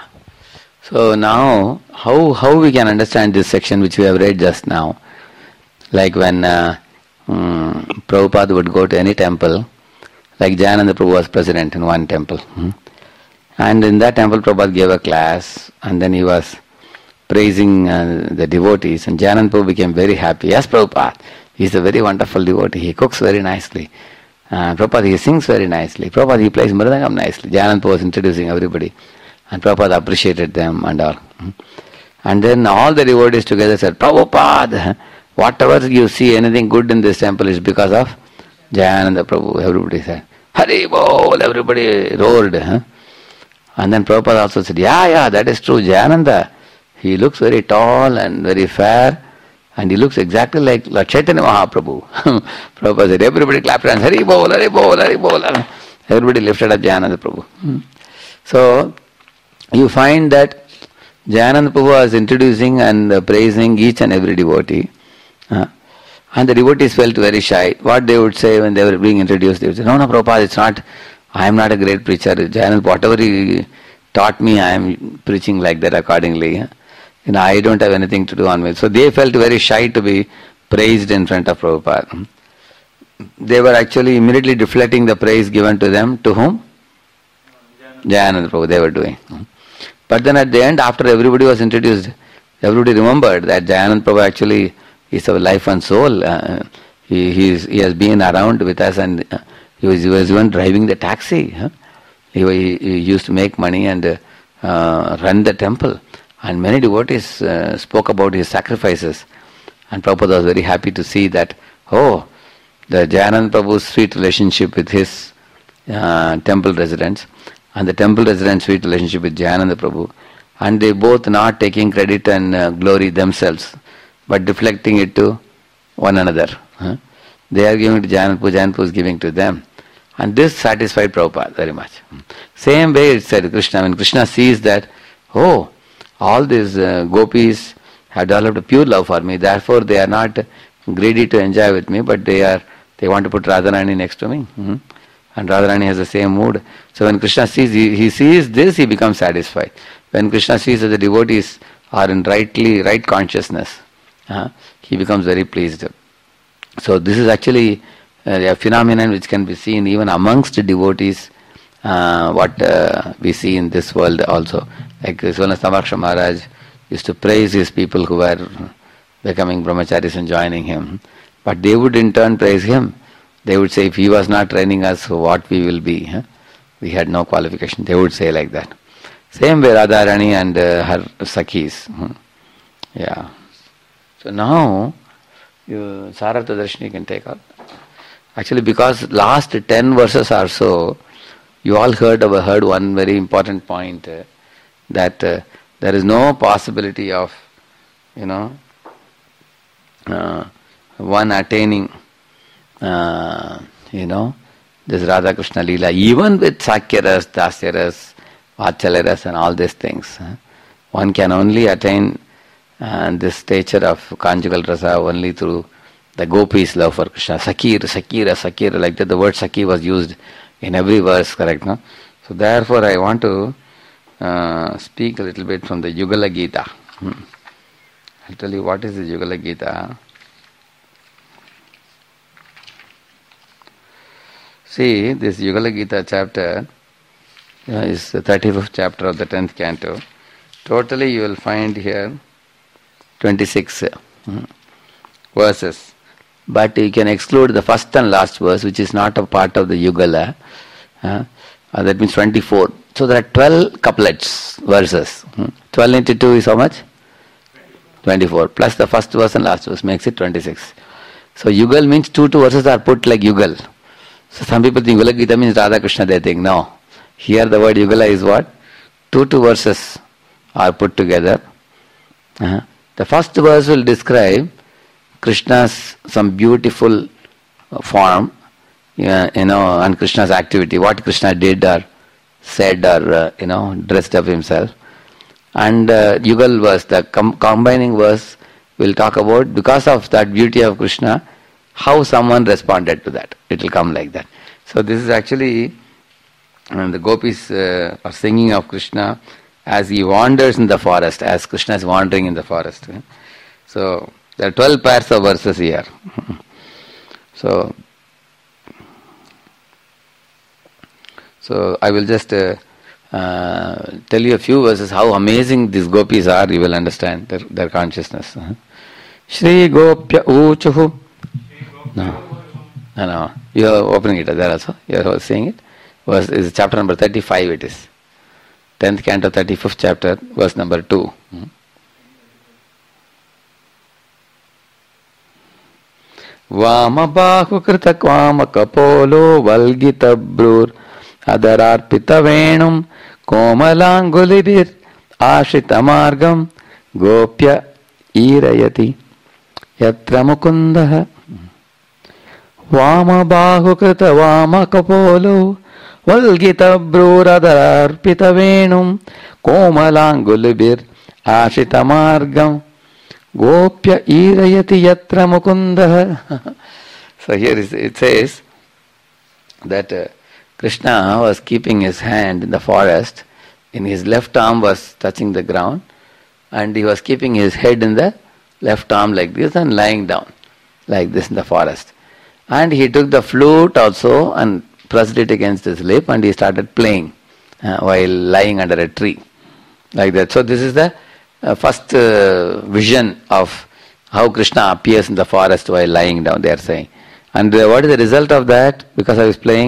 So now, how how we can understand this section which we have read just now? Like when uh, um, Prabhupada would go to any temple, like Jayananda Prabhu was president in one temple. Hmm? And in that temple, Prabhupada gave a class, and then he was praising uh, the devotees, and Jayananda Prabhu became very happy. Yes, Prabhupada, he is a very wonderful devotee. He cooks very nicely. Uh, Prabhupada, he sings very nicely. Prabhupada, he plays Mridangam nicely. Jayananda Prabhu was introducing everybody. And Prabhupada appreciated them and all. And then all the devotees together said, Prabhupada, whatever you see, anything good in this temple is because of Jayananda Prabhu. Everybody said, Hari Bol, everybody roared. Huh? And then Prabhupada also said, yeah, yeah, that is true. Jayananda, he looks very tall and very fair, and he looks exactly like Lord Chaitanya Mahaprabhu. Prabhupada said, everybody clapped hands, Hari Bol, Hari Bol, Hari Bol. Everybody lifted up Jayananda Prabhu. So, you find that Jayananda Prabhu was introducing and uh, praising each and every devotee. Uh, and the devotees felt very shy. What they would say when they were being introduced, they would say, no, no, Prabhupada, it's not, I am not a great preacher. Jayananda, whatever he taught me, I am preaching like that accordingly. Uh, you know, I don't have anything to do on me. So they felt very shy to be praised in front of Prabhupada. They were actually immediately deflecting the praise given to them. To whom? Jayananda Prabhu, they were doing. But then at the end, after everybody was introduced, everybody remembered that Jayananda Prabhu actually is our life and soul. Uh, he, he, is, he has been around with us, and uh, he, was, he was even driving the taxi. Huh? He, he, he used to make money and uh, uh, run the temple. And many devotees uh, spoke about his sacrifices. And Prabhupada was very happy to see that, oh, the Jayananda Prabhu's sweet relationship with his uh, temple residents, and the temple residents' sweet relationship with Jayananda Prabhu, and they both not taking credit and uh, glory themselves, but deflecting it to one another. Huh? They are giving to Jayananda Prabhu, Jayananda Prabhu is giving to them. And this satisfied Prabhupada very much. Same way it said Krishna, when Krishna sees that, oh, all these uh, gopis have developed a pure love for me, therefore they are not greedy to enjoy with me, but they are they want to put Radharani next to me. Hmm? And Radharani has the same mood. So when Krishna sees, he, he sees this, he becomes satisfied. When Krishna sees that the devotees are in rightly right consciousness, uh, he becomes very pleased. So this is actually uh, a phenomenon which can be seen even amongst devotees, uh, what uh, we see in this world also. Like Swana Samaksha Maharaj used to praise his people who were becoming brahmacharis and joining him. But they would in turn praise him. They would say, if he was not training us, so what we will be? Huh? We had no qualification. They would say like that. Same way Radharani and uh, her Sakhis. Hmm. Yeah. So now, you, Sarartha Darshini can take up. Actually, because last ten verses or so, you all heard of, heard one very important point, uh, that uh, there is no possibility of, you know, uh, one attaining, uh, you know, this Radha Krishna Leela, even with Sakyaras, Dasyaras, Vachalaras and all these things. Uh, one can only attain uh, this stature of conjugal rasa only through the gopis' love for Krishna. Sakir, Sakira, Sakira, like that the word Saki was used in every verse, correct? No? So therefore I want to uh, speak a little bit from the Yugala Gita. Hmm. I'll tell you what is the Yugala Gita. See, this Yugala Gita chapter uh, is the thirty-fifth chapter of the tenth canto. Totally you will find here twenty-six uh, verses. But you can exclude the first and last verse, which is not a part of the Yugala. Uh, uh, that means twenty-four. So there are twelve couplets, verses. Hmm. twelve into two is how much? twenty-four. Plus the first verse and last verse makes it twenty-six. So Yugal means two two verses are put like Yugal. So some people think Yugala Gita means Radha Krishna, they think. No. Here the word Yugala is what? Two two verses are put together. Uh-huh. The first verse will describe Krishna's some beautiful form, yeah, you know, and Krishna's activity, what Krishna did or said or, uh, you know, dressed up himself. And uh, Yugal verse, the com- combining verse, will talk about, because of that beauty of Krishna, how someone responded to that. It will come like that. So this is actually, and the gopis uh, are singing of Krishna as he wanders in the forest, as Krishna is wandering in the forest. So there are twelve pairs of verses here. So, so I will just uh, uh, tell you a few verses how amazing these gopis are. You will understand their, their consciousness. Shri Gopya Uchuhu. No, no, no. You are opening it there also. You are seeing it. Verse is chapter number thirty-five. It is tenth canto, thirty-fifth chapter, verse number two. Vamabahu krita kvama kapolo valgita brur adararpita venum komalangulibir ashita margam gopya irayati yatra mukundaha. Vamabahu krita vama kapolo valgita brur adararpita venum komalangulibir ashita margam Gopya irayati yatra mukundaha. So here is, it says that uh, Krishna was keeping his hand in the forest, in his left arm was touching the ground, and he was keeping his head in the left arm like this and lying down like this in the forest. And he took the flute also and pressed it against his lip and he started playing uh, while lying under a tree like that. So this is the Uh, first uh, vision of how Krishna appears in the forest while lying down, they are saying. And uh, what is the result of that? Because I was playing.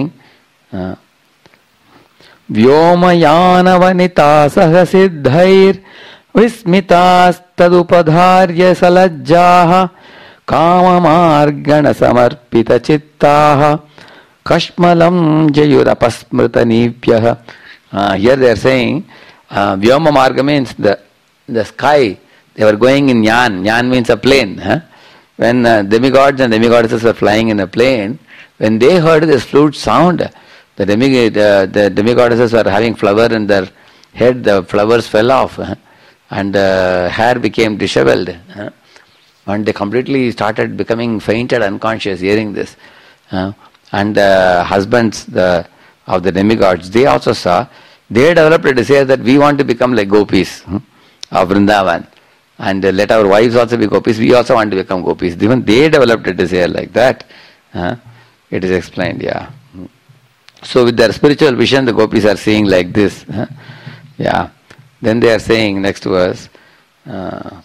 Vyoma vanita sahasiddhair vismitas tadupadharya salajjaha kamamargana samarpita chittaha kashmalam jayurapasmritanibhyaha. Here they are saying uh, Vyoma marga means the the sky, they were going in Jnana. Jnana means a plane. Huh? When uh, demigods and demigoddesses were flying in a plane, when they heard this flute sound, the, demig- the, the demigoddesses were having flower in their head, the flowers fell off, huh? and uh, hair became disheveled. Huh? And they completely started becoming fainted, unconscious, hearing this. Huh? And the husbands the, of the demigods, they also saw, they developed a desire that we want to become like gopis. Huh? Of Vrindavan, and uh, let our wives also be gopis, we also want to become gopis. Even they developed a desire like that. Huh? It is explained, yeah. So with their spiritual vision, the gopis are seeing like this. Huh? Yeah. Then they are saying, next verse, Uh,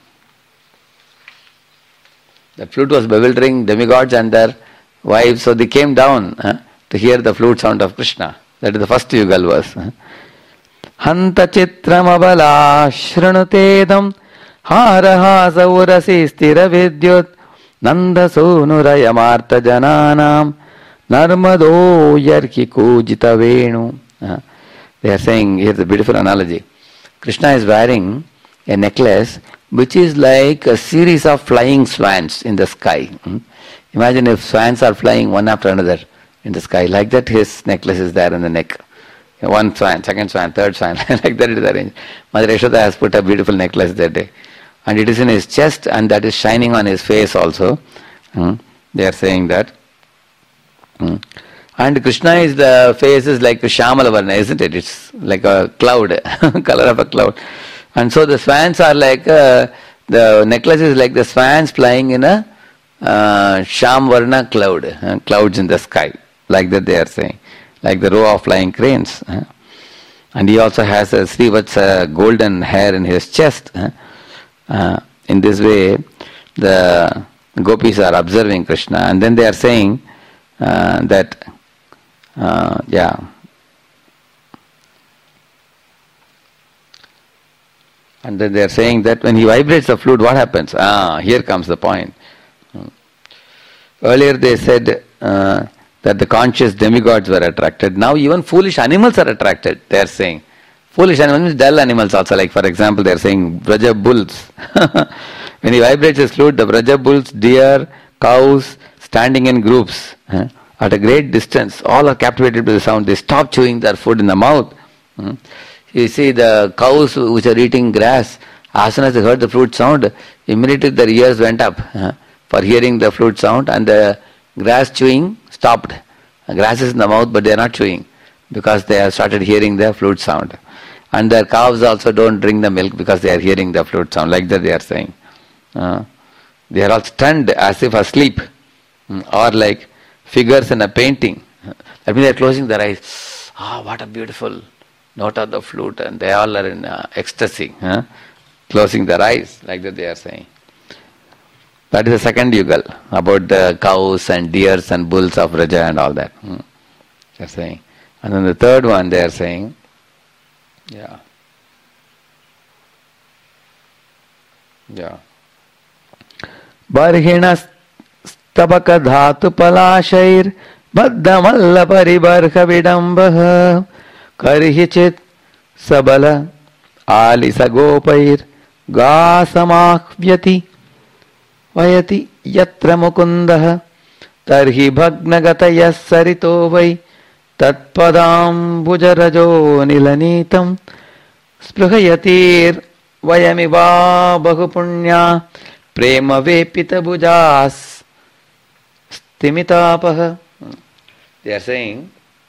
the flute was bewildering demigods and their wives, so they came down uh, to hear the flute sound of Krishna. That is the first yugal verse. Uh. Hanta chitram abala shrunutedam haraha saurasi stira vidyut nanda sonuraya marta jananam narmado yarki kujita venu. Uh, They are saying, here's a beautiful analogy. Krishna is wearing a necklace which is like a series of flying swans in the sky. Hmm? Imagine if swans are flying one after another in the sky. Like that his necklace is there in the neck. One swan, second swan, third swan, like that it is arranged. Mother Yashoda has put a beautiful necklace that day. And it is in his chest and that is shining on his face also. Hmm? They are saying that. Hmm? And Krishna is the face is like a Shyamalavarna, isn't it? It's like a cloud, color of a cloud. And so the swans are like, uh, the necklace is like the swans flying in a uh, Shyamvarna cloud, uh, clouds in the sky. Like that they are saying. Like the row of flying cranes. Uh. And he also has a Srivatsa golden hair in his chest. Uh. Uh, in this way, the gopis are observing Krishna. And then they are saying uh, that Uh, yeah. And then they are saying that when he vibrates the flute, what happens? Ah, here comes the point. Earlier they said uh, that the conscious demigods were attracted. Now even foolish animals are attracted, they are saying. Foolish animals means dull animals also. Like for example, they are saying Braja bulls. When he vibrates his flute, the Braja bulls, deer, cows, standing in groups. Huh? At a great distance, all are captivated by the sound. They stop chewing their food in the mouth. Hmm. You see the cows which are eating grass, as soon as they heard the flute sound, immediately their ears went up uh, for hearing the flute sound, and the grass chewing stopped. The grass is in the mouth, but they are not chewing because they have started hearing the flute sound. And their calves also don't drink the milk because they are hearing the flute sound. Like that they are saying. Uh, they are all stunned as if asleep, mm, or like figures in a painting. That means they are closing their eyes. Ah, what a beautiful note of the flute, and they all are in uh, ecstasy, huh? Closing their eyes, like that they are saying. That is the second yugal, about the cows and deers and bulls of Raja and all that. Hmm. They are saying. And then the third one they are saying, yeah. Yeah. Barhinas Tabaka dhatu palashair baddhamalla paribarha vidambaha karhichit sabala alisa gopair gasamahvyati vayati yatra mukundaha tarhi bhagnagatayas sarito vai tatpadam bujarajo nilanitam spruhayatir vayamiva bahupunya prema vepita bujas Timitapaha. They are saying,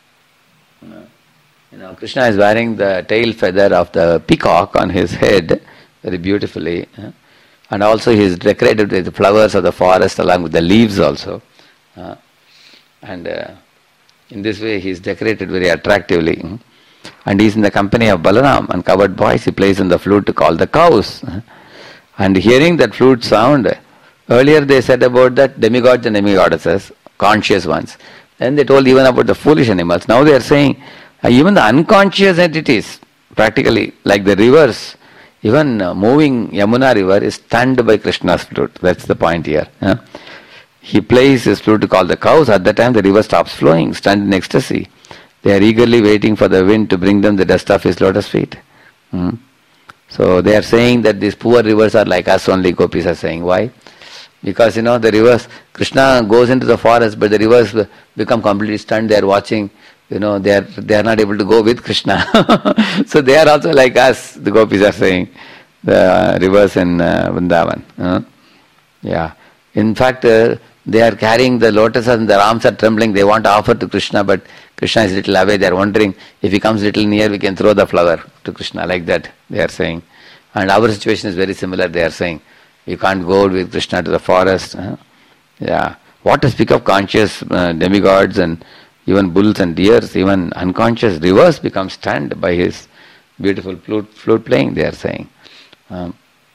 you know, Krishna is wearing the tail feather of the peacock on his head very beautifully, and also he is decorated with the flowers of the forest along with the leaves also, and uh, in this way he is decorated very attractively, and he is in the company of Balaram and covered boys. He plays on the flute to call the cows, and hearing that flute sound. Earlier they said about that demigods and demigoddesses, conscious ones. Then they told even about the foolish animals. Now they are saying uh, even the unconscious entities, practically, like the rivers, even uh, moving Yamuna river is stunned by Krishna's flute. That's the point here. Huh? He plays his flute to call the cows. At that time the river stops flowing, stunned in ecstasy. They are eagerly waiting for the wind to bring them the dust of his lotus feet. Hmm. So they are saying that these poor rivers are like us only, gopis are saying. Why? Because, you know, the rivers, Krishna goes into the forest, but the rivers become completely stunned. They are watching, you know, they are they are not able to go with Krishna. So they are also like us, the gopis are saying, the rivers in uh, Vrindavan. Uh, yeah. In fact, uh, they are carrying the lotuses and their arms are trembling. They want to offer to Krishna, but Krishna is a little away. They are wondering, if he comes a little near, we can throw the flower to Krishna. Like that, they are saying. And our situation is very similar, they are saying. You can't go with Krishna to the forest. Huh? Yeah. What to speak of conscious uh, demigods and even bulls and deers, even unconscious rivers become stunned by his beautiful flute, flute playing, they are saying. Um,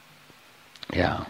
Yeah.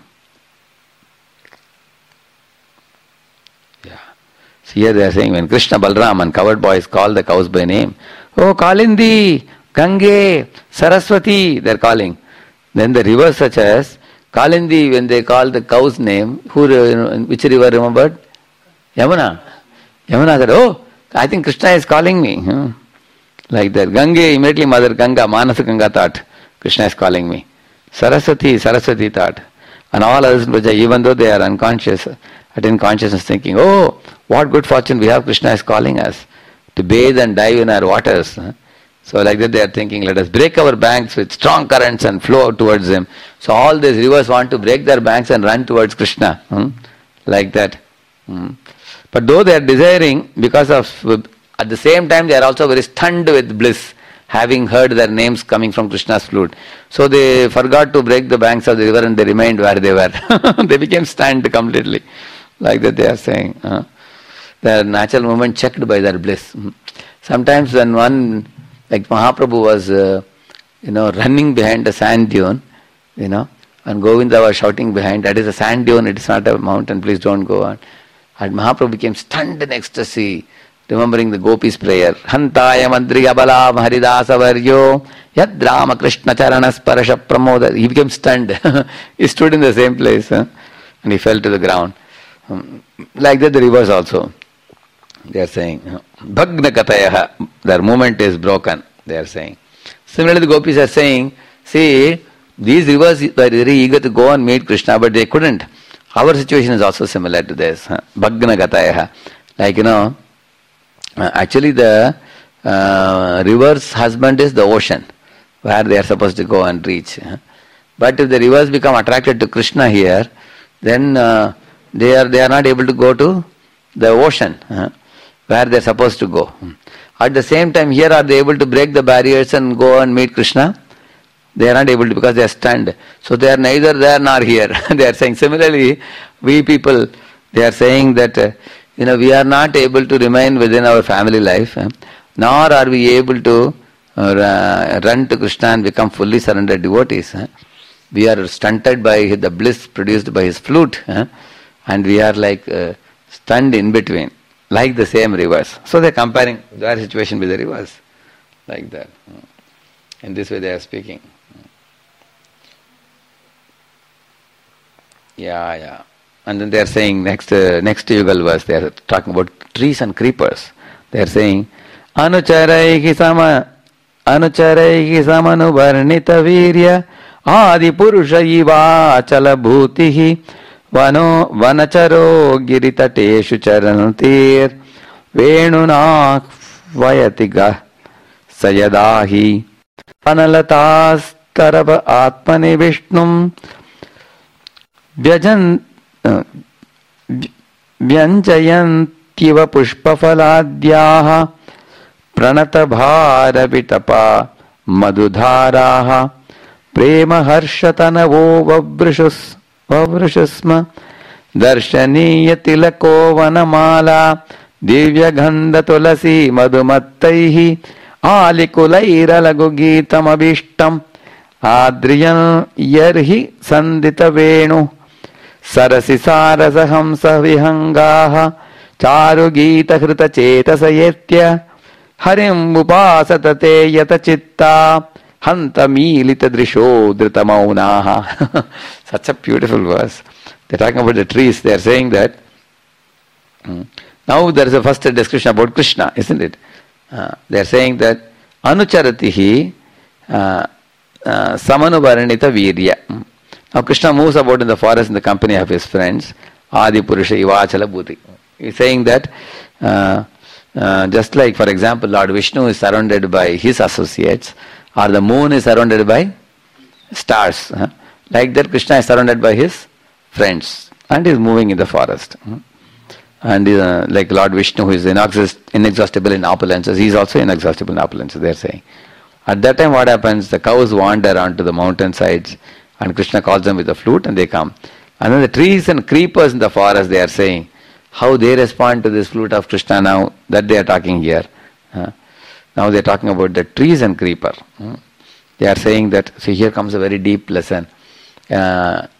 Yeah. See here they are saying when Krishna, Balram and cowherd boys call the cows by name, oh Kalindi, Gange, Saraswati, they are calling. Then the rivers such as Kalindi, when they call the cow's name, who, which river remembered? Yamuna. Yamuna said, oh, I think Krishna is calling me. Hmm. Like that. Gange, immediately Mother Ganga, Manasa Ganga thought, Krishna is calling me. Saraswati, Saraswati thought. And all others, even though they are unconscious, attain consciousness thinking, oh, what good fortune we have, Krishna is calling us to bathe and dive in our waters. So like that they are thinking, let us break our banks with strong currents and flow towards him. So all these rivers want to break their banks and run towards Krishna. Hmm? Like that. Hmm. But though they are desiring, because of, at the same time they are also very stunned with bliss, having heard their names coming from Krishna's flute. So they forgot to break the banks of the river and they remained where they were. They became stunned completely. Like that they are saying. Uh, their natural movement checked by their bliss. Sometimes when one, like Mahaprabhu was, uh, you know, running behind a sand dune, you know, and Govinda was shouting behind, that is a sand dune, it is not a mountain, please don't go on. And Mahaprabhu became stunned in ecstasy, remembering the Gopis' prayer. Hantaya Madriya Balam Haridasa Varyo Yad Rama Krishna Charanas Parasha Pramoda. He became stunned. He stood in the same place huh? and he fell to the ground. Um, like that the rivers also. They are saying, Bhagna Katayaha, their movement is broken, they are saying. Similarly the Gopis are saying, see, these rivers were very eager to go and meet Krishna, but they couldn't. Our situation is also similar to this. Bhagna Katayaha. Like, you know, actually the uh, river's husband is the ocean, where they are supposed to go and reach. But if the rivers become attracted to Krishna here, then uh, they are they are not able to go to the ocean, uh, where they are supposed to go. At the same time, here are they able to break the barriers and go and meet Krishna? They are not able to because they are stunned. So they are neither there nor here. They are saying similarly, we people, they are saying that uh, you know we are not able to remain within our family life, uh, nor are we able to uh, run to Krishna and become fully surrendered devotees. Uh. We are stunted by the bliss produced by his flute, uh, and we are like uh, stunned in between, like the same rivers. So they are comparing their situation with the rivers, like that. In this way they are speaking. Yeah, yeah. And then they are saying next uh, next Yugal verse, they are talking about trees and creepers. They are saying, Anucharaihi sama Anucharaihi samanu varnita virya adi purusha iva achala bhutihi vano vanacharo giritateshu charantir venuna vayatiga sayadahi analatas tarava atmani vishnum Vyajan Vyanjayantiva pushpafaladhyaha Pranata bhara vitapa madhudharaha Prema harshatanavo vavrushus Vavrushusma Darshaniya tilako vanamala Divya gandha tulasi madhumattaihi Alikulaira lagu geetam abhishtam Adriyan yarhi sandita venu Sarasi sarasa hamsa vihangaha Charu gita hrita chetasa yetya Harim upasatate yata chitta Hanta milita drisho drita maunaha. Such a beautiful verse. They are talking about the trees. They are saying that hmm. Now there is a first description about Krishna, isn't it? Uh, they are saying that Anucharatihi uh, uh, Samanuvaranita Virya. Now Krishna moves about in the forest in the company of his friends. Adi Purusha Ivachala Bhuti. He is saying that uh, uh, just like for example Lord Vishnu is surrounded by his associates, or the moon is surrounded by stars. Huh? Like that Krishna is surrounded by his friends and is moving in the forest. Huh? And uh, like Lord Vishnu who is inexhaustible in opulences, he is also inexhaustible in opulences, they are saying. At that time what happens? The cows wander onto the mountain sides and Krishna calls them with a flute and they come. And then the trees and creepers in the forest, they are saying, how they respond to this flute of Krishna now, that they are talking here. Uh, now they are talking about the trees and creeper. Uh, they are saying that, see here comes a very deep lesson. Uh,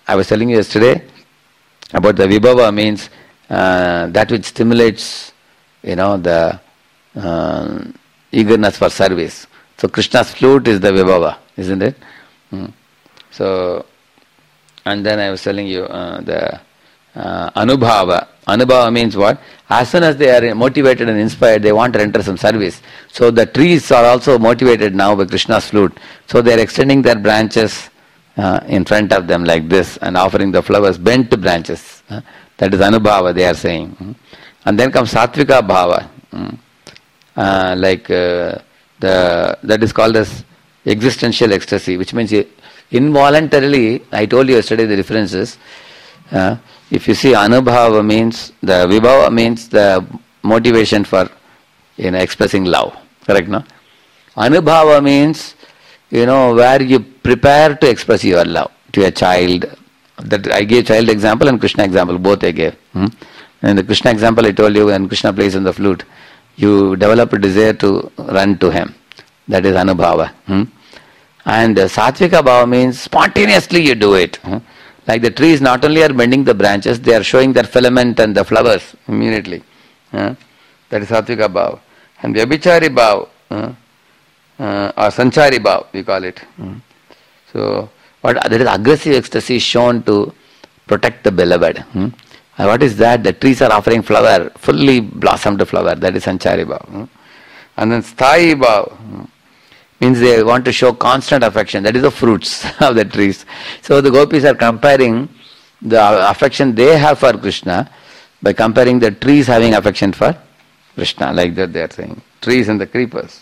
I was telling you yesterday about the vibhava means uh, that which stimulates, you know, the uh, eagerness for service. So Krishna's flute is the vibhava, isn't it? Mm. So, and then I was telling you uh, the uh, anubhava. Anubhava means what? As soon as they are motivated and inspired, they want to enter some service. So the trees are also motivated now by Krishna's flute. So they are extending their branches uh, in front of them like this and offering the flowers, bent branches. Uh, that is anubhava, they are saying. Mm. And then comes sattvika bhava. Mm. Uh, like uh, the that is called as existential ecstasy, which means you, involuntarily, I told you yesterday the differences. Uh, if you see anubhava means, the vibhava means the motivation for, you know, expressing love. Correct, no? Anubhava means, you know, where you prepare to express your love to a child. That I gave child example and Krishna example, both I gave. Hmm? In the Krishna example I told you, when Krishna plays on the flute, you develop a desire to run to him. That is anubhava. Hmm? And uh, sattvika bhava means spontaneously you do it. Hmm? Like the trees not only are bending the branches, they are showing their filament and the flowers immediately. Uh, that is sattvika bhava. And vyabhichari bhava, uh, uh, or sanchari bhava, we call it. Uh, so, what there is aggressive ecstasy shown to protect the beloved. Uh, what is that? The trees are offering flower, fully blossomed flower. That is sanchari bhava. Uh, and then sthayi bhava. Uh, means they want to show constant affection. That is the fruits of the trees. So the gopis are comparing the affection they have for Krishna by comparing the trees having affection for Krishna. Like that they are saying. Trees and the creepers.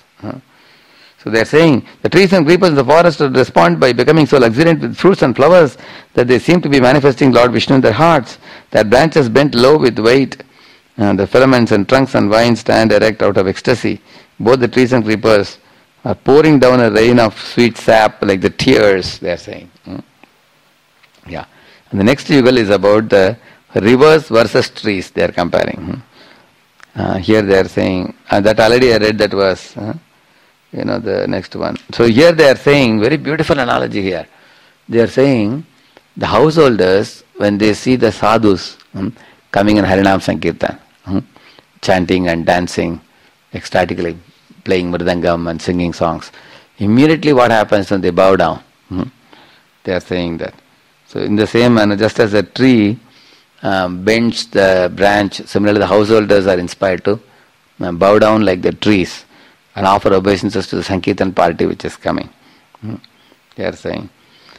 So they are saying the trees and creepers in the forest respond by becoming so luxuriant with fruits and flowers that they seem to be manifesting Lord Vishnu in their hearts. Their branches bent low with weight. And the filaments and trunks and vines stand erect out of ecstasy. Both the trees and creepers are pouring down a rain of sweet sap like the tears, they are saying. Hmm? Yeah. And the next yugal is about the rivers versus trees, they are comparing. Hmm? Uh, here they are saying, uh, that already I read that verse, uh, you know, the next one. So here they are saying, very beautiful analogy here. They are saying, the householders, when they see the sadhus hmm, coming in Harinam Sankirtan, hmm, chanting and dancing ecstatically, playing mridangam and singing songs, immediately what happens when they bow down? Hmm? They are saying that. So in the same manner, just as a tree um, bends the branch, similarly the householders are inspired to um, bow down like the trees and offer obeisances to the Sankirtan party which is coming. Hmm? They are saying.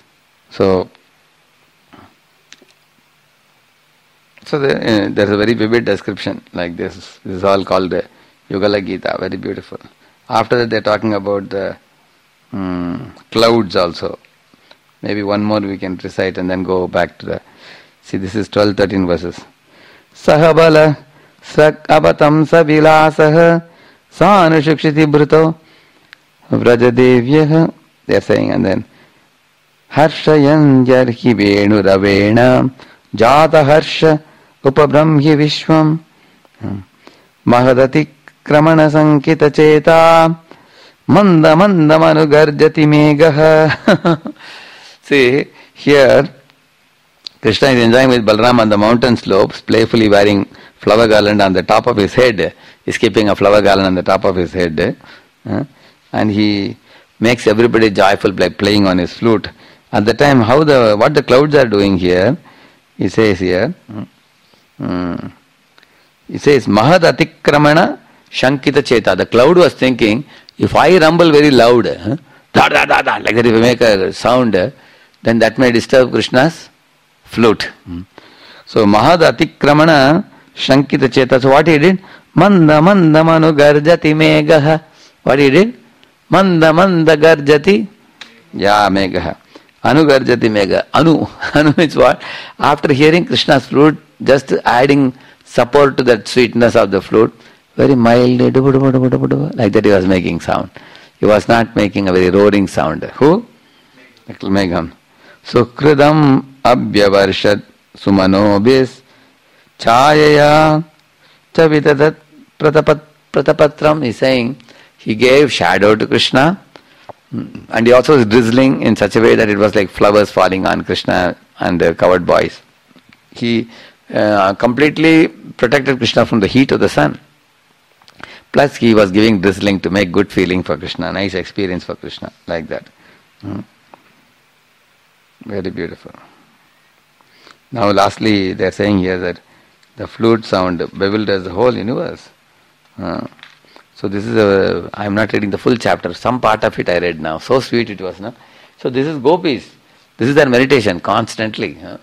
So, so the, uh, there is a very vivid description like this. This is all called the Yugala Gita, very beautiful. After that they are talking about the um, clouds also. Maybe one more we can recite and then go back to the... See, this is twelve, thirteen verses. Sahabala sak abatam savilasah sanushuksiti bhruto vrajadevyah. They are saying, and then harshayan yarhi venu ravena jata harsha upabramhi vishwam mahadati Kramana sankita cheta manda manda manu garjati megaha. See, here Krishna is enjoying with Balram on the mountain slopes, playfully wearing flower garland on the top of his head. He is keeping a flower garland on the top of his head. Uh, and he makes everybody joyful by playing on his flute. At the time, how the what the clouds are doing here, he says here, um, he says, Mahad atikramana shankita cheta. The cloud was thinking, if I rumble very loud, huh, da, da, da, da, like that, if I make a sound, then that may disturb Krishna's flute. Hmm. So, Mahad atikramana shankita cheta. So, what he did? Manda manda manu garjati megaha. What he did? Manda manda garjati. Yeah, megaha. Anu garjati mega. Anu. Anu means what? After hearing Krishna's flute, just adding support to that sweetness of the flute, very mild, like that he was making sound. He was not making a very roaring sound. Who? Megham. Sukridam abhyavarshad sumanobis chayaya chavitadat pratapat pratapatram. He is saying he gave shadow to Krishna, and he also was drizzling in such a way that it was like flowers falling on Krishna and the coward boys. He uh, completely protected Krishna from the heat of the sun. Plus he was giving drizzling to make good feeling for Krishna, nice experience for Krishna, like that. Hmm. Very beautiful. Now lastly they are saying here that the flute sound bewilders the whole universe. Uh, so this is a, I am not reading the full chapter, some part of it I read now. So sweet it was, no? So this is gopis. This is their meditation constantly. Huh?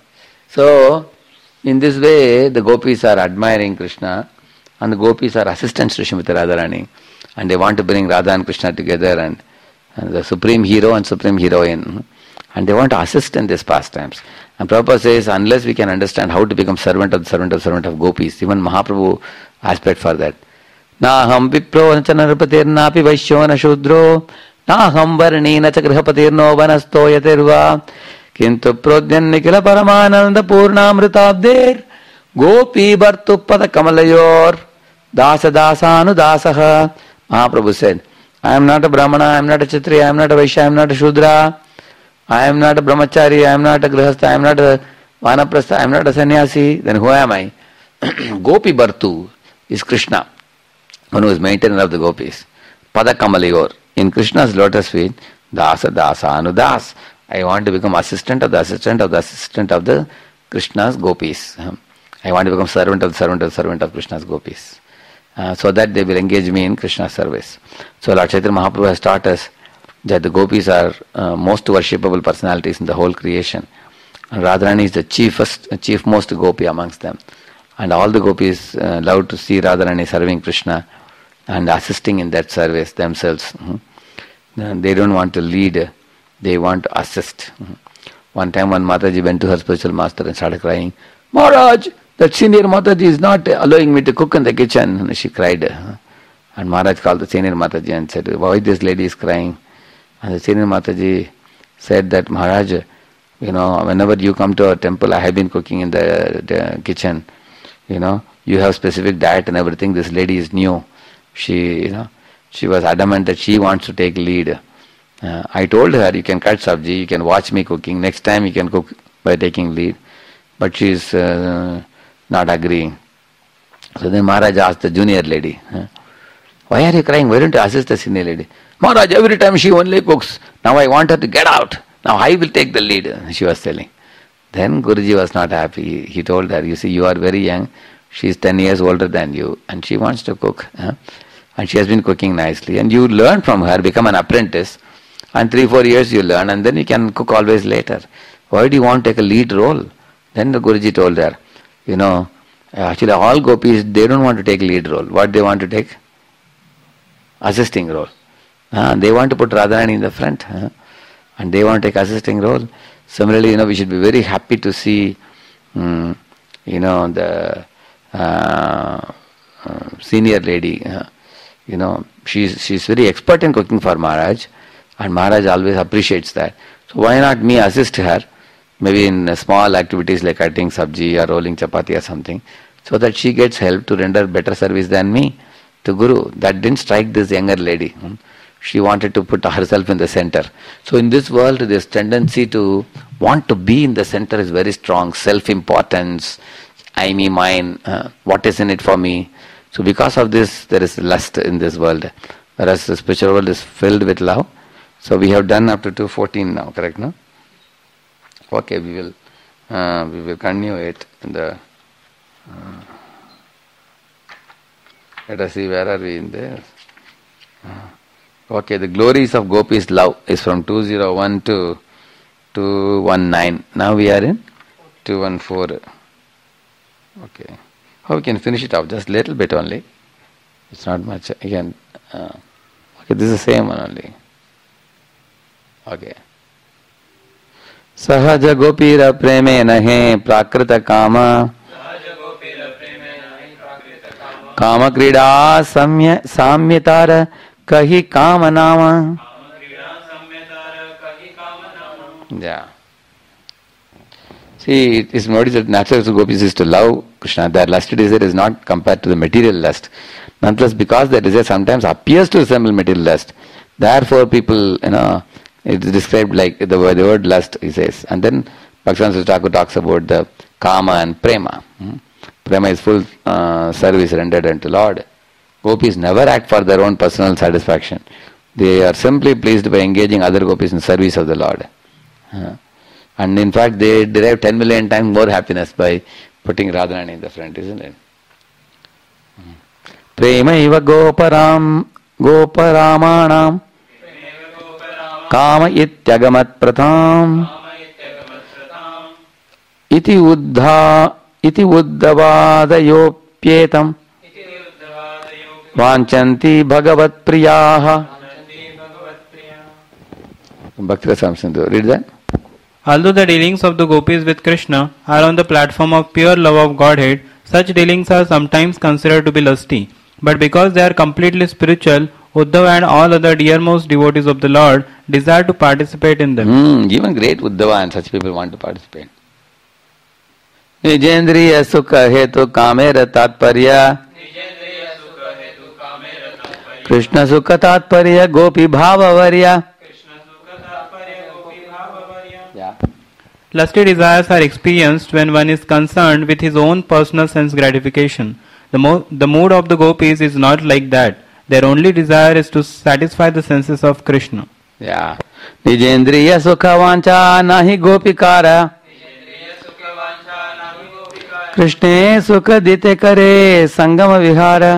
So in this way the gopis are admiring Krishna and the gopis are assistants to Srimati Radharani and they want to bring Radha and Krishna together and, and the supreme hero and supreme heroine. And they want to assist in these pastimes. And Prabhupada says, unless we can understand how to become servant of the servant of servant of gopis, even Mahaprabhu aspect for that. Naham vipro chanarapatirnapi vaishyo na shudro naham varnena cha grihapatirno vanasto yatirva kintu prodyan nikila paramananda purnamritabder gopi bhartupada kamalayor dasa dasanu dasaha. Mahaprabhu said, I am not a Brahmana, I am not a Kshatriya, I am not a Vaishya, I am not a Shudra. I am not a brahmachari, I am not a grihastha, I am not a vanaprastha, I am not a sannyasi. Then who am I? Gopi Bhartu is Krishna, one who is maintainer of the gopis. Pada Kamalayor. In Krishna's lotus feet, Dasa Dasa Anudas. I want to become assistant of the assistant of the assistant of the Krishna's gopis. I want to become servant of the servant of the servant of Krishna's gopis. Uh, so that they will engage me in Krishna's service. So Lord Chaitanya Mahaprabhu has taught us that the gopis are uh, most worshipable personalities in the whole creation. And Radharani is the chiefest, chief most gopi amongst them. And all the gopis uh, love to see Radharani serving Krishna and assisting in that service themselves. Mm-hmm. They don't want to lead, they want to assist. Mm-hmm. One time one Mataji went to her spiritual master and started crying, Maharaj, that senior Mataji is not allowing me to cook in the kitchen. And she cried. And Maharaj called the senior Mataji and said, why this lady is crying? And the senior Mataji said that, Maharaj, you know, whenever you come to our temple, I have been cooking in the, the kitchen. You know, you have specific diet and everything. This lady is new. She, you know, she was adamant that she wants to take lead. Uh, I told her, you can cut sabji, you can watch me cooking. Next time you can cook by taking lead. But she is uh, not agreeing. So then Maharaj asked the junior lady, huh, why are you crying? Why don't you assist the senior lady? Maharaj, every time she only cooks. Now I want her to get out. Now I will take the lead, she was telling. Then Guruji was not happy. He told her, you see, you are very young. She is ten years older than you and she wants to cook. Huh? And she has been cooking nicely. And you learn from her, become an apprentice. And three, four years you learn and then you can cook always later. Why do you want to take a lead role? Then the Guruji told her, you know, actually all gopis, they don't want to take lead role. What they want to take? Assisting role. Uh, they want to put Radharani in the front. Uh, and they want to take assisting role. Similarly, you know, we should be very happy to see, um, you know, the uh, uh, senior lady. Uh, you know, she's she's very expert in cooking for Maharaj. And Maharaj always appreciates that. So why not me assist her? Maybe in uh, small activities like cutting sabji or rolling chapati or something. So that she gets help to render better service than me to Guru. That didn't strike this younger lady. Hmm? She wanted to put herself in the center. So in this world, this tendency to want to be in the center is very strong. Self-importance, I, me, mine, uh, what is in it for me. So because of this, there is lust in this world. Whereas the spiritual world is filled with love. So we have done up to two fourteen now, correct, no? Okay, we will uh, we will continue it in the... Uh, let us see, where are we in there? Uh, Okay, the glories of Gopi's love is from two oh one to two nineteen. Now we are in two fourteen. Okay. How we can finish it off? Just little bit only. It's not much. Again, uh, okay, this is the same one only. Okay. Sahaja gopira premena he prakrita kama kama krida samya samyatara kahi kama nama. Yeah. See, it is noticed that natural gopis is to love Krishna. Their lust desire is not compared to the material lust. Nonetheless, because their desire sometimes appears to resemble material lust, therefore people, you know, it is described like the, the word lust, he says. And then Bhaktivedanta Thakur talks about the Kama and Prema. Hmm? Prema is full uh, service rendered unto Lord. Gopis never act for their own personal satisfaction. They are simply pleased by engaging other gopis in service of the Lord. Uh, and in fact, they derive ten million times more happiness by putting Radharani in the front, isn't it? Prema iva goparam goparamanam kama ityagamat pratam iti uddha iti uddhavadayopyetam vanchanti bhagavat priyaha. Bhakti Rasam Sindhu. Read that. Although the dealings of the gopis with Krishna are on the platform of pure love of Godhead, such dealings are sometimes considered to be lusty. But because they are completely spiritual, Uddhava and all other dearmost devotees of the Lord desire to participate in them. Mm, even great Uddhava and such people want to participate. Nijendriya sukha hetu kamera tatparya Krishna sukha tatparya gopi bhavavarya. Yeah. Lusty desires are experienced when one is concerned with his own personal sense gratification. The, mo- the mood of the gopis is not like that. Their only desire is to satisfy the senses of Krishna. Yeah. Nijendriya sukha vancha nahi gopikara Krishne sukha dite kare sangama vihara.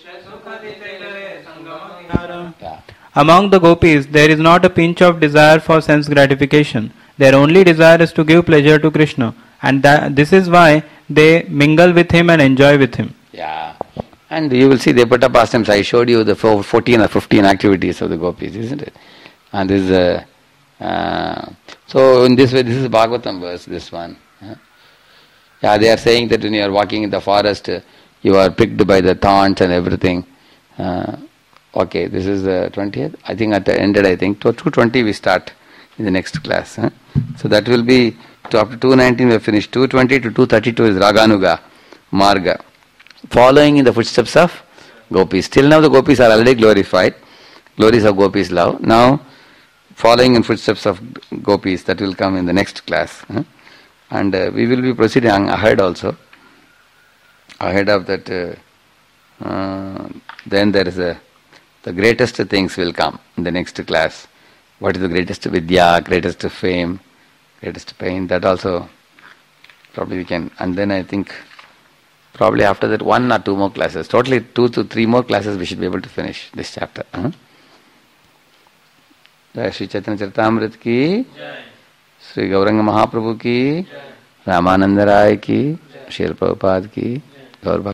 Yeah. Among the gopis, there is not a pinch of desire for sense gratification. Their only desire is to give pleasure to Krishna, and that, this is why they mingle with him and enjoy with him. Yeah. And you will see they put up pastimes. I showed you the fourteen or fifteen activities of the gopis, isn't it? And this is a, uh, so in this way, this is Bhagavatam verse, this one. Huh? Yeah, they are saying that when you are walking in the forest, uh, you are pricked by the thorns and everything. Uh, okay, this is the twentieth. I think at the ended, I think. two twenty we start in the next class. Huh? So that will be, to up to two nineteen we have finished. two twenty to two thirty-two is Raganuga, Marga. Following in the footsteps of gopis. Till now the gopis are already glorified. Glories of gopis love. Now, following in footsteps of gopis, that will come in the next class. Huh? And uh, we will be proceeding ahead also. Ahead of that, uh, uh, then there is a, the greatest things will come in the next class. What is the greatest vidya, greatest fame, greatest pain, that also probably we can. And then I think probably after that one or two more classes, totally two to three more classes we should be able to finish this chapter. Huh? Jai Shri Chaitanya Charitamrita ki, Sri Gauranga Mahaprabhu ki, Ramananda Rai ki, Srila Prabhupada ki, Gaur